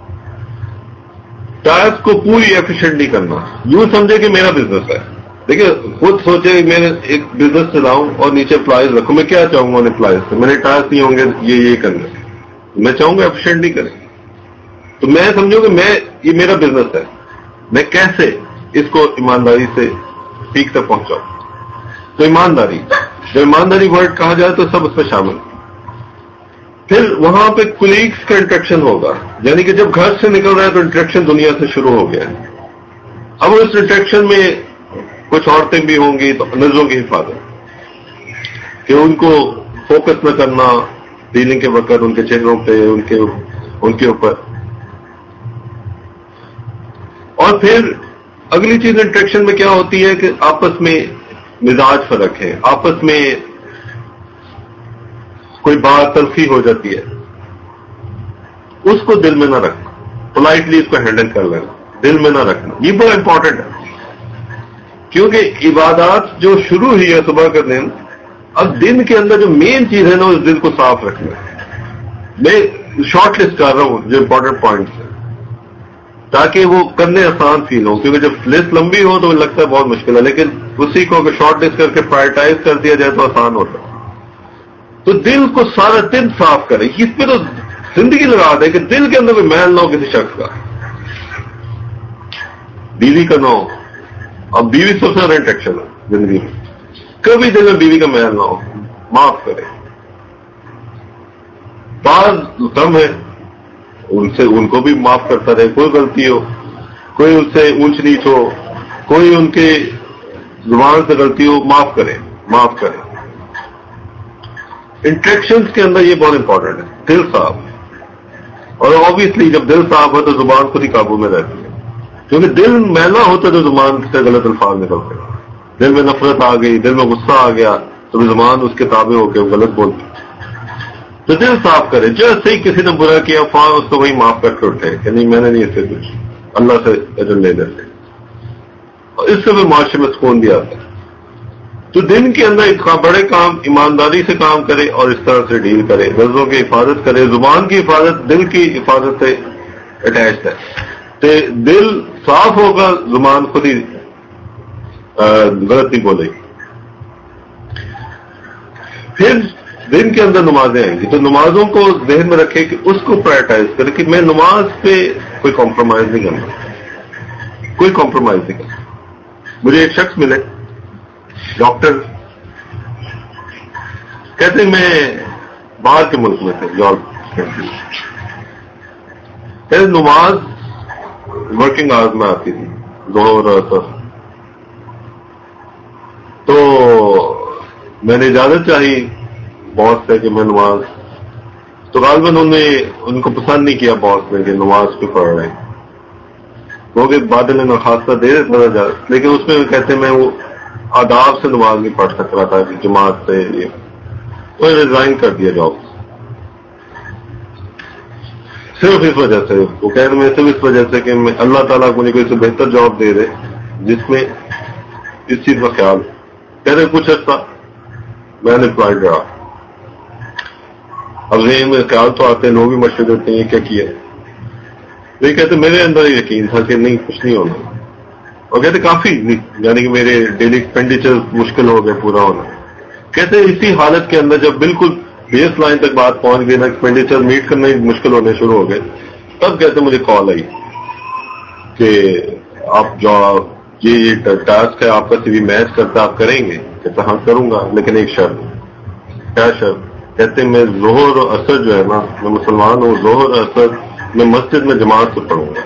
S1: ٹاسک کو پوری ایفیشینٹلی کرنا, یوں سمجھے کہ میرا بزنس ہے. دیکھیے خود سوچے میں ایک بزنس چلاؤں اور نیچے امپلائیز رکھوں, میں کیا چاہوں گا ان امپلائیز سے, میرے ٹاسک نہیں ہوں گے یہ یہ کرنا, میں چاہوں گا ایفیشینٹلی کریں. تو میں سمجھوں کہ میں یہ میرا بزنس ہے, میں کیسے اس کو ایمانداری سے پیک تک پہنچاؤں. تو ایمانداری, جب ایمانداری ورڈ کہا جائے تو سب اس میں شامل. پھر وہاں پہ کولیگس کا انٹریکشن ہوگا, یعنی کہ جب گھر سے نکل رہا ہے تو انٹریکشن دنیا سے شروع ہو گیا ہے. اب اس انٹریکشن میں کچھ عورتیں بھی ہوں گی, تو نظروں کی حفاظت کہ ان کو فوکس نہ کرنا ڈیلنگ کے وقت ان کے چہروں پہ, ان کے ان کے اوپر. اور پھر اگلی چیز انٹریکشن میں کیا ہوتی ہے کہ آپس میں مزاج فرق ہے، آپس میں کوئی بات تلخی ہو جاتی ہے، اس کو دل میں نہ رکھنا، پولائٹلی اس کو ہینڈل کر لینا، دل میں نہ رکھنا، یہ بڑا امپورٹنٹ ہے، کیونکہ عبادات جو شروع ہوئی ہے صبح کا دن، اب دن کے اندر جو مین چیز ہے نا اس دل کو صاف رکھنا ہے. میں شارٹ لسٹ کر رہا ہوں جو امپورٹنٹ پوائنٹس ہیں تاکہ وہ کرنے آسان فیل ہو، کیونکہ جب لسٹ لمبی ہو تو لگتا ہے بہت مشکل ہے، لیکن اسی کو اگر شارٹ لسٹ کر کے پرائرٹائز کر دیا جائے تو آسان ہوتا ہے. تو دل کو سارا دن صاف کرے، اس پہ تو زندگی لگا دے کہ دل کے اندر کوئی محل نہ ہو کسی شخص کا، بیوی کا نہ ہو. اب بیوی سب سے زیادہ انٹریکشن ہے زندگی میں، کبھی دل میں بیوی کا محل نہ ہو، معاف کرے. بعض کم ہے ان سے، ان کو بھی معاف کرتا رہے، کوئی غلطی ہو، کوئی ان سے اونچ نیچ ہو، کوئی ان کے زبان سے غلطی ہو، معاف کرے معاف کرے. انٹریکشنز کے اندر یہ بہت امپورٹنٹ ہے، دل صاف. اور آبویسلی جب دل صاف ہو تو زبان خود ہی قابو میں رہتی ہے، کیونکہ دل میلا ہوتا ہے تو زبان سے غلط الفاظ نکلتے ہیں. دل میں نفرت آ گئی، دل میں غصہ آ گیا تو زبان اس کے تابع ہو کے غلط بولتی. تو دل صاف کرے، جیسے ہی کسی نے برا کیا فوراً اس کو وہی معاف کر کے اٹھے کہ نہیں میں نے نہیں اس سے کچھ، اللہ سے اجر لے لیتے، اور اس سے بھی معاشرے میں سکون بھی آتا ہے. تو دن کے اندر ایک بڑے کام ایمانداری سے کام کرے اور اس طرح سے ڈیل کرے، لفظوں کی حفاظت کرے. زبان کی حفاظت دل کی حفاظت سے اٹیچڈ ہے. تو دل صاف ہوگا، زبان خود ہی غلط نہیں بولے گی. پھر دن کے اندر نمازیں آئیں گی تو نمازوں کو ذہن میں رکھے کہ اس کو پرائرٹائز کرے کہ میں نماز پہ کوئی کمپرومائز نہیں کرنا، کوئی کمپرومائز نہیں کرنا. مجھے ایک شخص ملے ڈاکٹر، کہتے میں باہر کے ملک میں تھے، یورپ کنٹری، کہتے نماز ورکنگ آورز میں آتی تھی، ظہر اور عصر. تو میں نے اجازت چاہی باس سے کہ میں نماز، تو غالباً انہوں نے ان کو پسند نہیں کیا باس نے کہ نماز پہ پڑھ رہے ہیں، کیونکہ بادل نے خاصہ دے دیتا تھا اجازت، لیکن اس میں کہتے میں وہ آداب سے نماز نہیں پڑھ سک رہا تھا کہ جماعت سے، یہ تو ریزائن کر دیا جاب صرف اس وجہ سے. وہ کہہ رہے میں صرف اس وجہ سے کہ میں اللہ تعالیٰ کو مجھے کوئی سے بہتر جاب دے دے جس میں اس چیز کا خیال. کہہ رہے کچھ عرصہ میں نے امپلائڈ رہا، اب ذہن میں خیال تو آتے ہیں، لوگ بھی مشورے دیتے ہیں کیا کیا، یہ کہتے میرے اندر یقین تھا کہ نہیں کچھ نہیں ہونا، اور کہتے کافی یعنی کہ میرے ڈیلی ایکسپینڈیچر مشکل ہو گئے پورا ہونا. کہتے اسی حالت کے اندر جب بالکل بیس لائن تک بات پہنچ گئی نا، ایکسپینڈیچر میٹ کرنا ہی مشکل ہونے شروع ہو گئے، تب کہتے مجھے کال آئی کہ آپ جو یہ یہ ٹاسک ہے آپ کا سی وی میچ کرتا آپ کریں گے؟ کہتے ہاں کروں گا، لیکن ایک شرط. کیا شرط؟ کہتے میں ظہر اور عصر جو ہے نا، میں مسلمان ہوں، ظہر اور عصر میں مسجد میں جماعت سے پڑھوں گا،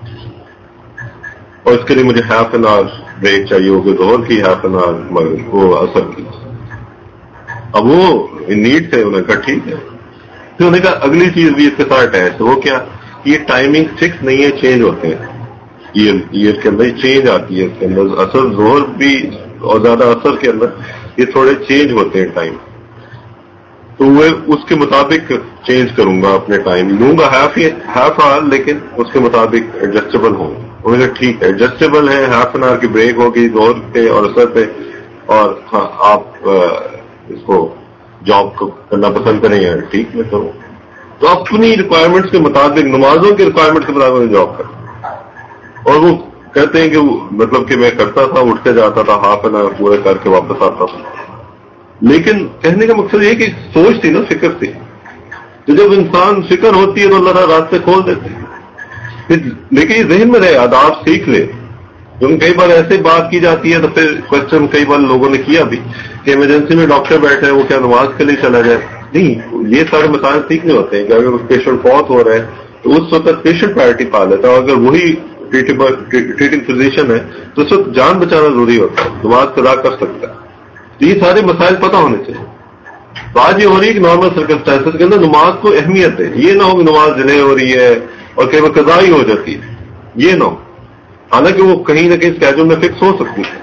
S1: اور اس کے لیے مجھے ہاف این آور بریک چاہیے ہوگی، ظہر کی ہاف این آور وہ عصر کی. اب وہ نیڈ تھے، انہوں نے کہا ٹھیک ہے. پھر انہوں نے کہا اگلی چیز بھی اس کے ساتھ اٹیچ ہے، وہ کیا؟ یہ ٹائمنگ فکس نہیں ہے، چینج ہوتے ہیں ایئر ایئر کے اندر چینج آتی ہے، اس کے اندر اثر ظہر بھی اور زیادہ اثر کے اندر یہ تھوڑے چینج ہوتے ہیں ٹائم. تو وہ اس کے مطابق چینج کروں گا، اپنے ٹائم لوں گا ہاف ہاف آور، لیکن اس کے مطابق ایڈجسٹیبل ہوں. انہوں نے کہا ٹھیک ہے ایڈجسٹیبل ہے، ہاف این آور کی بریک ہوگی ظہر پہ اور اثر پہ، اور ہاں آپ اس کو جاب کو کرنا پسند کریں گے، ٹھیک میں کروں. تو اپنی ریکوائرمنٹس کے مطابق، نمازوں کی ریکوائرمنٹس کے مطابق جاب کریں. اور وہ کہتے ہیں کہ مطلب کہ میں کرتا تھا، اٹھ کے جاتا تھا، ہاف این آور پورے کر کے واپس آتا تھا. لیکن کہنے کا مقصد یہ کہ سوچ تھی نا، فکر تھی. تو جب انسان فکر ہوتی ہے تو اللہ تعالیٰ راستے کھول دیتے ہیں. لیکن یہ ذہن میں رہے، آداب سیکھ لے. کیونکہ کئی بار ایسے بات کی جاتی ہے تو پھر کوشچن کئی بار لوگوں نے کیا بھی کہ ایمرجنسی میں ڈاکٹر بیٹھے ہیں، وہ کیا نماز کے لیے چلا جائے؟ نہیں، یہ سارے مسائل سیکھنے ہوتے ہیں کہ اگر پیشنٹ فوت ہو رہا ہے تو اس وقت پیشنٹ پرائرٹی پا لیتا ہے، اور اگر وہی ٹریٹنگ فزیشین ہے تو اس وقت جان بچانا ضروری ہوتا ہے، نماز ادا کر سکتا ہے. تو یہ سارے مسائل پتہ ہونے چاہیے. بات یہ ہو رہی ہے کہ نارمل سرکمسٹانسز کے اندر نماز کو اہمیت ہے. یہ نہ ہو کہ نماز ڈیلے ہو رہی ہے اور کئی بار قضا ہی ہو جاتی ہے، یہ نہ ہو. حالانکہ وہ کہیں نہ کہیں اسکیجول میں فکس ہو سکتی ہے.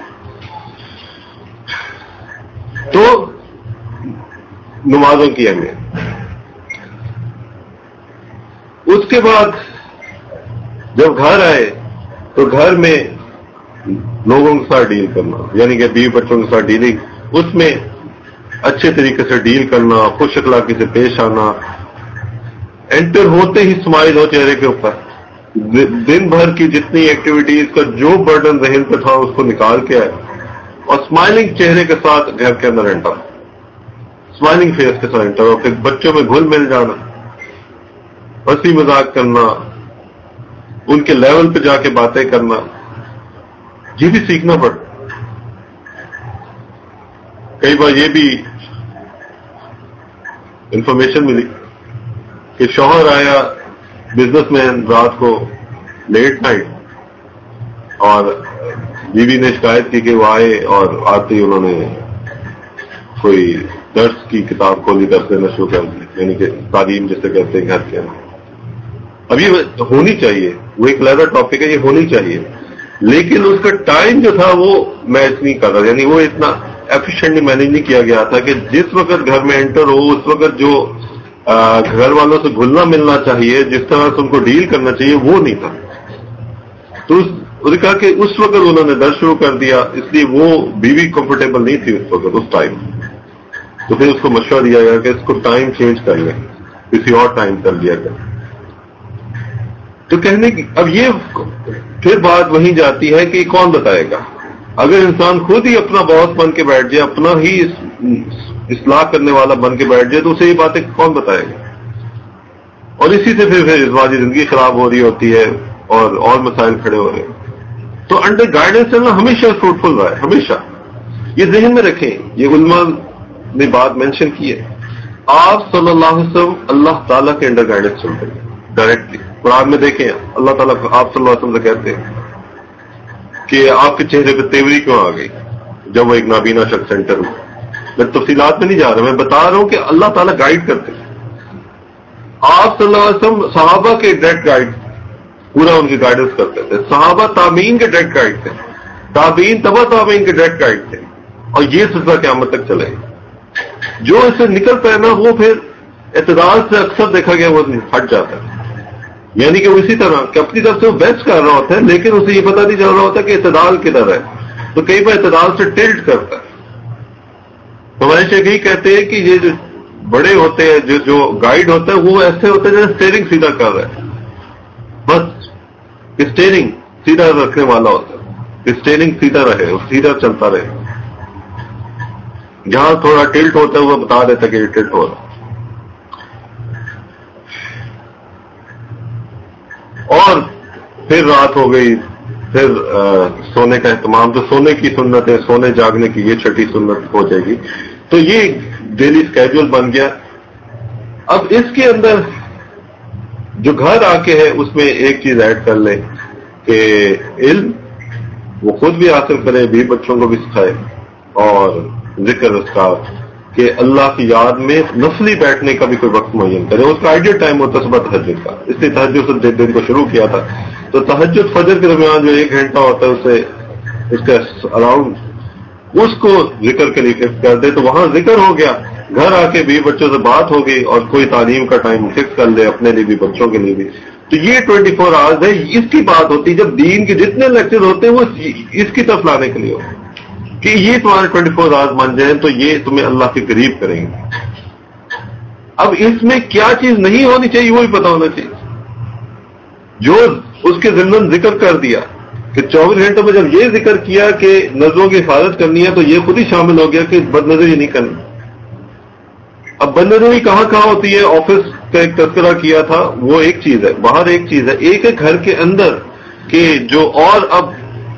S1: تو نمازوں کی اہمیت. اس کے بعد جب گھر آئے تو گھر میں لوگوں کے ساتھ ڈیل کرنا, یعنی کہ بیوی بچوں کے ساتھ ڈیلنگ, اس میں اچھے طریقے سے ڈیل کرنا, خوش اخلاقی سے پیش آنا, انٹر ہوتے ہی اسمائل ہو چہرے کے اوپر, دن بھر کی جتنی ایکٹیویٹیز کا جو برڈن ذہن پہ تھا اس کو نکال کے آئے اور اسمائلنگ چہرے کے ساتھ گھر کے اندر انٹر, اسمائلنگ فیس کے ساتھ انٹر, اور پھر بچوں میں گھل مل جانا, ہنسی مذاق کرنا, ان کے لیول پہ جا کے باتیں کرنا, یہ بھی سیکھنا پڑتا. کئی بار یہ بھی انفارمیشن ملی کہ شوہر آیا بزنس مین رات کو لیٹ نائٹ, اور بیوی نے شکایت کی کہ وہ آئے اور آتے ہی انہوں نے کوئی درس کی کتاب کھولی, درس دینا شروع کر دی, یعنی کہ تعلیم جسے کہتے ہیں گھر کے اندر. اب یہ ہونی چاہیے, وہ ایک علیحدہ ٹاپک ہے, یہ ہونی چاہیے, لیکن اس کا ٹائم جو تھا وہ میچ نہیں کر رہا, یعنی وہ اتنا ایفیشینٹلی مینج نہیں کیا گیا تھا کہ جس وقت گھر میں انٹر ہو اس وقت جو گھر والوں سے گھلنا ملنا چاہیے, جس طرح سے ان کو ڈیل کرنا چاہیے, وہ نہیں تھا. تو اس نے کہا کہ اس وقت انہوں نے درس شروع کر دیا, اس لیے وہ بیوی کمفرٹیبل نہیں تھی اس وقت, اس ٹائم. تو پھر اس کو مشورہ دیا گیا کہ اس کو ٹائم چینج کر لیں, کسی اور ٹائم کر دیا گیا. تو کہنے کی اب یہ پھر بات وہیں جاتی ہے کہ کون بتائے گا. اگر انسان خود ہی اپنا باس بن کے بیٹھ جائے, اپنا ہی اصلاح کرنے والا بن کے بیٹھ جائے, تو اسے یہ باتیں کون بتائے گا. اور اسی سے پھر پھر ازواجی زندگی خراب ہو رہی ہوتی ہے اور اور مسائل کھڑے ہو رہے ہیں. تو انڈر گائیڈنس چلنا ہمیشہ فروٹفل رہا ہے, ہمیشہ. یہ ذہن میں رکھیں, یہ علماء نے بات مینشن کی ہے. آپ صلی اللہ علیہ وسلم اللہ تعالیٰ کے انڈر گائیڈنس چلتے ہیں ڈائریکٹلی. قرآن میں دیکھیں اللہ تعالیٰ آپ صلی اللہ علیہ وسلم سے کہتے ہیں کہ آپ کے چہرے پہ تیوری کیوں آ گئی جب وہ ایک نابینا شخص انٹر ہوا. میں تفصیلات میں نہیں جا رہا, میں بتا رہا ہوں کہ اللہ تعالیٰ گائیڈ کرتے ہیں. آپ صلی اللہ علیہ وسلم صحابہ کے ڈائریکٹ گائیڈ, پورا ان کی گائیڈنس کرتے تھے. صحابہ تابعین کے ڈائریکٹ گائیڈ تھے, تابعین تبع تابعین کے ڈائریکٹ گائیڈ تھے, اور یہ سلسلہ قیامت تک چلے. جو اس سے نکلتا ہے نا وہ پھر اعتدال سے اکثر دیکھا گیا وہ ہٹ جاتا ہے. یعنی کہ وہ اسی طرح کہ اپنی طرف سے وہ بیسٹ کر رہا ہوتا ہے, لیکن اسے یہ پتہ نہیں چل رہا ہوتا کہ اعتدال کدھر ہے. تو کئی بار اعتدال سے ٹلٹ کرتا ہے. ہمارے شیخ یہی کہتے ہیں کہ یہ جو بڑے ہوتے ہیں, جو جو گائیڈ ہوتا ہے, وہ ایسے ہوتے ہیں جیسے اسٹیئرنگ سیدھا کر رہے ہیں, بس اسٹیئرنگ سیدھا رکھنے والا ہوتا ہے, اسٹیئرنگ سیدھا رہے, سیدھا چلتا رہے. جہاں تھوڑا ٹلٹ ہوتا ہے وہ بتا دیتا ہے کہ یہ ٹلٹ ہو رہا. اور پھر رات ہو گئی, پھر سونے کا اہتمام. تو سونے کی سنت ہے, سونے جاگنے کی یہ چھٹی سنت ہو جائے گی. تو یہ ڈیلی اسکیجول بن گیا. اب اس کے اندر جو گھر آ کے ہے اس میں ایک چیز ایڈ کر لیں کہ علم وہ خود بھی حاصل کرے, بھی بچوں کو بھی سکھائے, اور ذکر اذکار کہ اللہ کی یاد میں نفلی بیٹھنے کا بھی کوئی وقت معین کرے. اس کا آئیڈیل ٹائم ہوتا ہے صبح تہجد کا, اس لیے تہجد سے دن کو شروع کیا تھا. تو تہجد فجر کے درمیان جو ایک گھنٹہ ہوتا ہے اسے اس کا اراؤنڈ اس کو ذکر کے لیے فکس کر دے, تو وہاں ذکر ہو گیا. گھر آ کے بھی بچوں سے بات ہو گئی, اور کوئی تعلیم کا ٹائم فکس کر لے اپنے لیے بھی بچوں کے لیے بھی. تو یہ ٹوئنٹی فور آورز ہے. اس کی بات ہوتی ہے جب دین کے جتنے لیکچر ہوتے ہیں وہ اس کی طرف لانے کے لیے ہوتے ہیں کہ یہ تمہارے ٹوئنٹی فور آورز مان جائیں تو یہ تمہیں اللہ کے قریب کریں گے. اب اس میں کیا چیز نہیں ہونی چاہیے وہ بھی پتا ہونا چاہیے. جو اس کے ضمن ذکر کر دیا کہ چوبیس گھنٹوں میں جب یہ ذکر کیا کہ نظروں کی حفاظت کرنی ہے, تو یہ خود ہی شامل ہو گیا کہ بد نظری نہیں کرنی. اب بد نظری کہاں کہاں ہوتی ہے؟ آفس کا ایک تذکرہ کیا تھا, وہ ایک چیز ہے, باہر ایک چیز ہے, ایک ہے گھر کے اندر کہ جو اور اب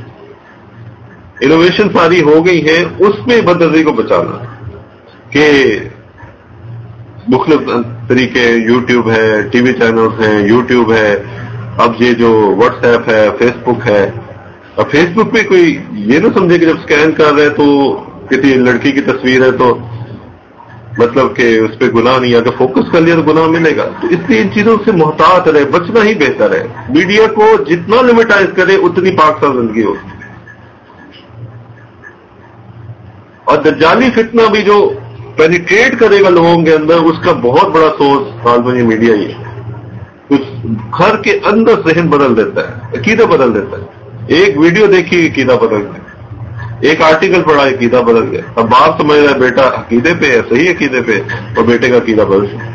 S1: انوویشن ساری ہو گئی ہے اس میں بد نظری کو بچانا. کہ مختلف طریقے, یوٹیوب ہے, ٹی وی چینلز ہیں, یوٹیوب ہے, اب یہ جو واٹس ایپ ہے, فیس بک ہے. اب فیس بک پہ کوئی یہ نہ سمجھے کہ جب اسکین کر رہے تو کسی لڑکی کی تصویر ہے تو مطلب کہ اس پہ گناہ نہیں، اگر فوکس کر لیا تو گناہ ملے گا. تو اس لیے ان چیزوں سے محتاط رہے، بچنا ہی بہتر ہے. میڈیا کو جتنا لمیٹائز کرے اتنی پاک صاف زندگی ہوگی. اور دجالی فتنہ بھی جو پینیٹریٹ کرے گا لوگوں کے اندر، اس کا بہت بڑا سورس غالباً یہ میڈیا ہی ہے. کچھ گھر کے اندر ذہن بدل دیتا ہے، عقیدہ بدل دیتا ہے. ایک ویڈیو دیکھی عقیدہ بدل گیا، ایک آرٹیکل پڑھا عقیدہ بدل گیا. اب باپ سمجھ رہا ہے بیٹا عقیدے پہ ہے، صحیح عقیدے پہ، اور بیٹے کا عقیدہ بدل گیا.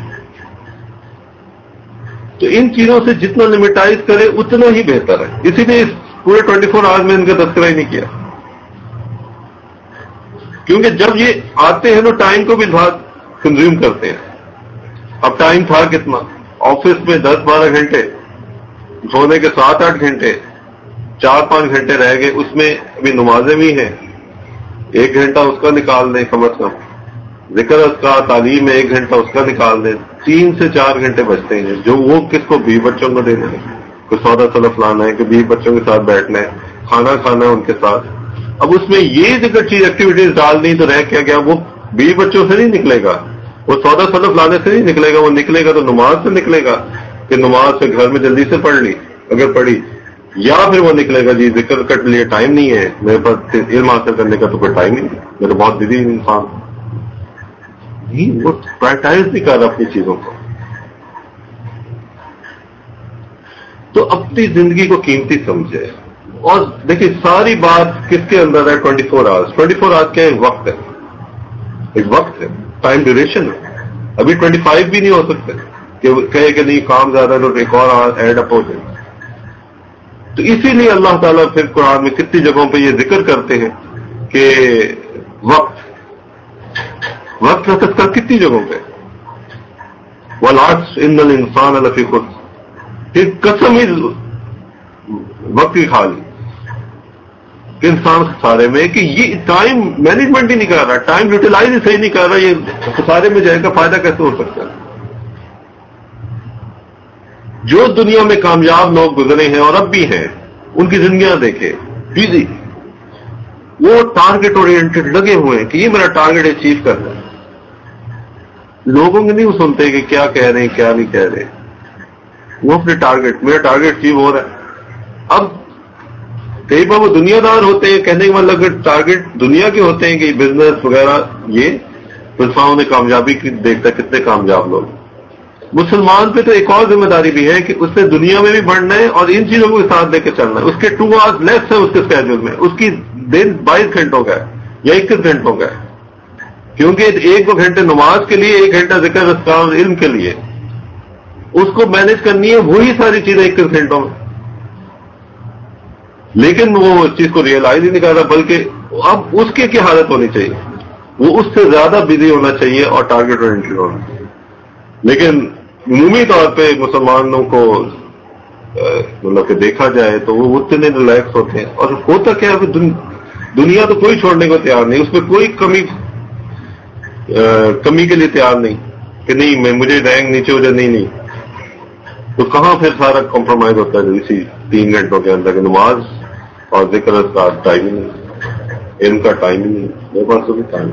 S1: تو ان چیزوں سے جتنا لمیٹائز کرے اتنا ہی بہتر ہے. اسی لیے پورے ٹوئنٹی فور آورز میں ان کا تذکرہ ہی نہیں کیا، کیونکہ جب یہ آتے ہیں تو ٹائم کو بھی بہت کنزیوم کرتے ہیں. اب ٹائم تھا کتنا؟ آفس میں دس بارہ گھنٹے، سونے کے سات آٹھ گھنٹے، چار پانچ گھنٹے رہ گئے. اس میں ابھی نمازیں بھی ہیں، ایک گھنٹہ اس کا نکال دیں کم از کم. ذکر اس کا تعلیم ہے، ایک گھنٹہ اس کا نکال دیں. تین سے چار گھنٹے بچتے ہیں جو وہ کس کو بیوی بچوں کو دینا ہے، کوئی سودا سلف لانا ہے، کہ بیوی بچوں کے ساتھ بیٹھنا ہے، کھانا کھانا ہے ان کے ساتھ. اب اس میں یہ ذکر چیز ایکٹیویٹیز ڈال دی تو رہ کیا گیا؟ وہ بیوی بچوں سے نہیں نکلے گا، وہ سودا سلف لانے سے نہیں نکلے گا، وہ نکلے گا تو نماز سے نکلے گا کہ نماز سے گھر میں جلدی سے پڑھ لی اگر پڑھی، یا پھر وہ نکلے گا جی ذکر کٹ لیے ٹائم نہیں ہے میرے پاس، علم حاصل کرنے کا تو کوئی ٹائم نہیں ہے، میں تو بہت بزی انسان. نہیں، وہ پرائرٹائز نہیں کر رہا اپنی چیزوں کو. تو اپنی زندگی کو قیمتی سمجھے. اور دیکھیں ساری بات کس کے اندر ہے؟ Twenty four hours. Twenty four hours کیا ہے؟ وقت ہے، ایک وقت ہے، ٹائم ڈیوریشن ہے. ابھی ٹوئنٹی فائیو بھی نہیں ہو سکتے کہ کہے کہ نہیں کام زیادہ تو ایک اور آور ایڈ اپ ہو جائے. تو اسی لیے اللہ تعالیٰ پھر قرآن میں کتنی جگہوں پہ یہ ذکر کرتے ہیں کہ وقت وقت کا تذکرہ کتنی جگہوں پہ. وَالْعَصْرِ إِنَّ الْإِنسَانَ لَفِي خُسْرٍ، کہ قسم ہی وقت کی کھا لی کہ انسان خسارے میں، کہ یہ ٹائم مینجمنٹ ہی نہیں کر رہا، ٹائم یوٹیلائز ہی صحیح نہیں کر رہا، یہ خسارے میں جائے گا. فائدہ کیسے ہو سکتا ہے؟ جو دنیا میں کامیاب لوگ گزرے ہیں اور اب بھی ہیں، ان کی زندگیاں دیکھیں، بیزی، وہ ٹارگٹ اورینٹڈ لگے ہوئے ہیں کہ یہ میرا ٹارگٹ اچیو کرنا ہے. لوگوں کے نہیں وہ سنتے کہ کیا کہہ رہے ہیں کیا نہیں کہہ رہے، وہ اپنے ٹارگٹ، میرا ٹارگٹ اچیو ہو رہا ہے. اب کئی بار وہ دنیا دار ہوتے ہیں، کہنے کا مطلب اگر ٹارگٹ دنیا کے ہوتے ہیں کہ بزنس وغیرہ، یہ انسانوں نے کامیابی کی دیکھتا ہے کتنے کامیاب لوگ. مسلمان پہ تو ایک اور ذمہ داری بھی ہے کہ اس نے دنیا میں بھی بڑھنا ہے اور ان چیزوں کو ساتھ لے کے چلنا ہے. اس کے ٹو آورس لیس ہے اس کے اسکیجول میں، اس کی دن بائیس گھنٹوں کا ہے یا اکیس گھنٹوں کا ہے، کیونکہ ایک دو گھنٹے نماز کے لیے، ایک گھنٹہ ذکر اذکار علم کے لیے، اس کو مینج کرنی ہے وہی ساری چیزیں اکیس گھنٹوں میں. لیکن وہ اس چیز کو ریئلائز ہی نہیں کر رہا، بلکہ اب اس کی کیا حالت ہونی چاہیے؟ وہ اس سے زیادہ بزی ہونا چاہیے اور ٹارگٹ اورینٹڈ ہونا چاہیے. لیکن عمومی طور پہ مسلمانوں کو مطلب کہ دیکھا جائے تو وہ اتنے ریلیکس ہوتے ہیں. اور ہوتا کیا ہے، دنیا تو کوئی چھوڑنے کو تیار نہیں، اس میں کوئی کمی کمی کے لیے تیار نہیں کہ نہیں میں مجھے رینک نیچے ہو جائے، نہیں نہیں. تو کہاں پھر سارا کمپرومائز ہوتا ہے اسی تین گھنٹوں کے اندر کہ نماز اور ذکر کا ٹائم ہی نہیں، علم کا ٹائم ہی نہیں، میرے پاس تو بھی ٹائم.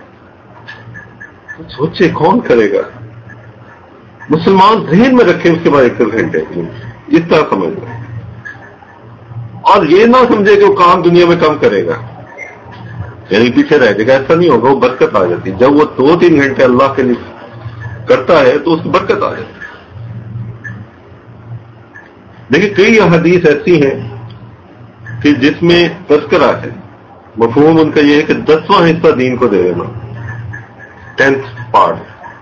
S1: سوچے کون کرے گا؟ مسلمان ذہن میں رکھے اس کے بعد اکیس گھنٹے اس طرح سمجھ لیں، اور یہ نہ سمجھے کہ وہ کام دنیا میں کم کرے گا یعنی پیچھے رہ جائے گا. ایسا نہیں ہوگا، وہ برکت آ جاتی. جب وہ دو تین گھنٹے اللہ کے لیے کرتا ہے تو اس کی برکت آ جاتی. دیکھیے کئی احادیث ایسی ہیں کہ جس میں تذکرہ ہے، مفہوم ان کا یہ ہے کہ دسواں حصہ دین کو دے دینا، ٹینتھ پارٹ.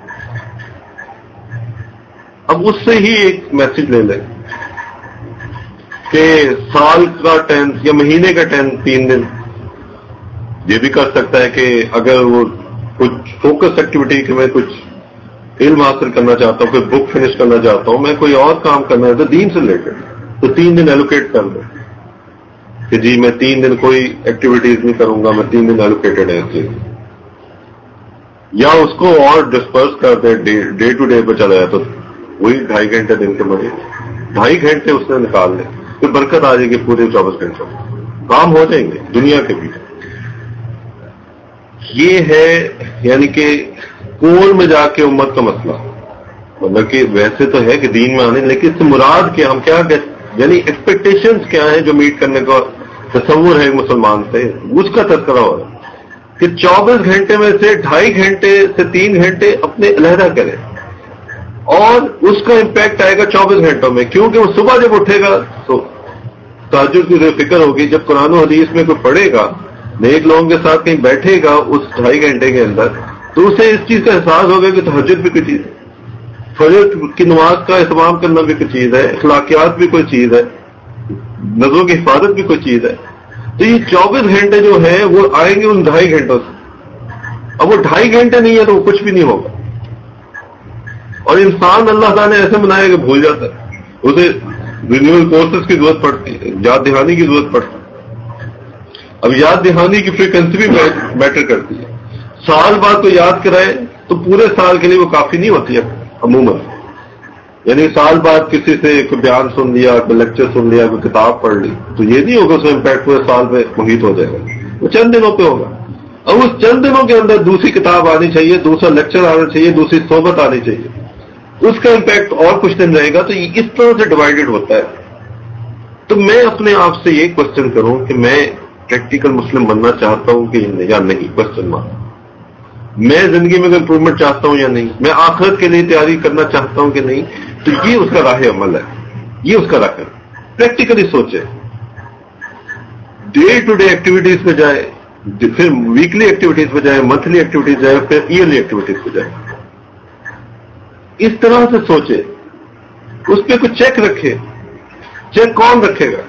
S1: اب اس سے ہی ایک میسج لے لیں کہ سال کا ٹینتھ یا مہینے کا ٹینتھ تین دن. یہ بھی کر سکتا ہے کہ اگر وہ کچھ فوکس ایکٹیویٹی کہ میں کچھ علم حاصل کرنا چاہتا ہوں، کوئی بک فنش کرنا چاہتا ہوں، میں کوئی اور کام کرنا ہے تو دین سے ریلیٹڈ، تو تین دن ایلوکیٹ کر دیں کہ جی میں تین دن کوئی ایکٹیویٹیز نہیں کروں گا، میں تین دن ایلوکیٹڈ ہے اس چیز. یا اس کو اور ڈسپرس کر دیں، ڈے ٹو ڈے پہ چلا جائے تو وہی ڈھائی گھنٹے دن کے مجھے ڈھائی گھنٹے اس نے نکال لیں، پھر برکت آ جائے گی. پورے چوبیس گھنٹوں کام ہو جائیں گے دنیا کے بھی. یہ ہے یعنی کہ کور میں جا کے امت کا مسئلہ، مطلب کہ ویسے تو ہے کہ دین میں آنے، لیکن اس سے مراد کیا، ہم کیا کہتے، یعنی ایکسپیکٹیشنز کیا ہیں جو میٹ کرنے کا تصور ہے مسلمان سے، اس کا تذکرہ ہو رہا ہے کہ چوبیس گھنٹے میں سے ڈھائی گھنٹے سے تین گھنٹے اپنے علیحدہ کرے، اور اس کا امپیکٹ آئے گا چوبیس گھنٹوں میں، کیونکہ وہ صبح جب اٹھے گا تو تہجد کی فکر ہوگی، جب قرآن و حدیث میں کوئی پڑھے گا، نیک لوگوں کے ساتھ کہیں بیٹھے گا اس ڈھائی گھنٹے کے اندر، تو اسے اس چیز کا احساس ہوگا کہ تہجد بھی کوئی چیز ہے، فجر کی نماز کا اہتمام کرنا بھی کوئی چیز ہے، اخلاقیات بھی کوئی چیز ہے، نظروں کی حفاظت بھی کوئی چیز ہے۔ تو یہ چوبیس گھنٹے جو ہیں وہ آئیں گے ان ڈھائی گھنٹوں سے، اب وہ ڈھائی گھنٹے نہیں ہے تو وہ کچھ بھی نہیں ہوگا، اور انسان اللہ تعالیٰ نے ایسے بنایا کہ بھول جاتا ہے، اسے رینیول کورسز کی ضرورت پڑتی ہے، یاد دہانی کی ضرورت پڑتی ہے۔ اب یاد دہانی کی فریکوینسی بھی میٹر کرتی ہے، سال بعد کو یاد کرائے تو پورے سال کے لیے وہ کافی نہیں ہوتی ہے عموماً، یعنی سال بعد کسی سے کوئی بیان سن لیا، کوئی لیکچر سن لیا، کوئی کتاب پڑھ لی، تو یہ نہیں ہوگا اس کا امپیکٹ پورے سال پہ محیط ہو جائے گا، وہ چند دنوں پہ ہوگا۔ اب اس چند دنوں کے اندر دوسری کتاب آنی چاہیے، دوسرا لیکچر آنا چاہیے، دوسری صحبت آنی چاہیے، اس کا امپیکٹ اور کچھ دن رہے گا، تو یہ اس طرح سے ڈیوائیڈڈ ہوتا ہے۔ تو میں اپنے آپ سے یہ کوشچن کروں کہ میں پریکٹیکل مسلم بننا چاہتا ہوں کہ یا نہیں، کوشچن مارک، میں زندگی میں کوئی امپروومنٹ چاہتا ہوں یا نہیں، میں آخرت کے لیے تیاری کرنا چاہتا ہوں کہ نہیں، تو یہ اس کا راہ عمل ہے، یہ اس کا راہ ہے، پریکٹیکلی سوچے، ڈے ٹو ڈے ایکٹیویٹیز پہ جائے، پھر ویکلی ایکٹیویٹیز پہ جائے، منتھلی ایکٹیویٹیز جائے، پھر ایئرلی ایکٹیویٹیز پہ جائے، اس طرح سے سوچے، اس پہ کچھ چیک رکھے۔ چیک کون رکھے گا؟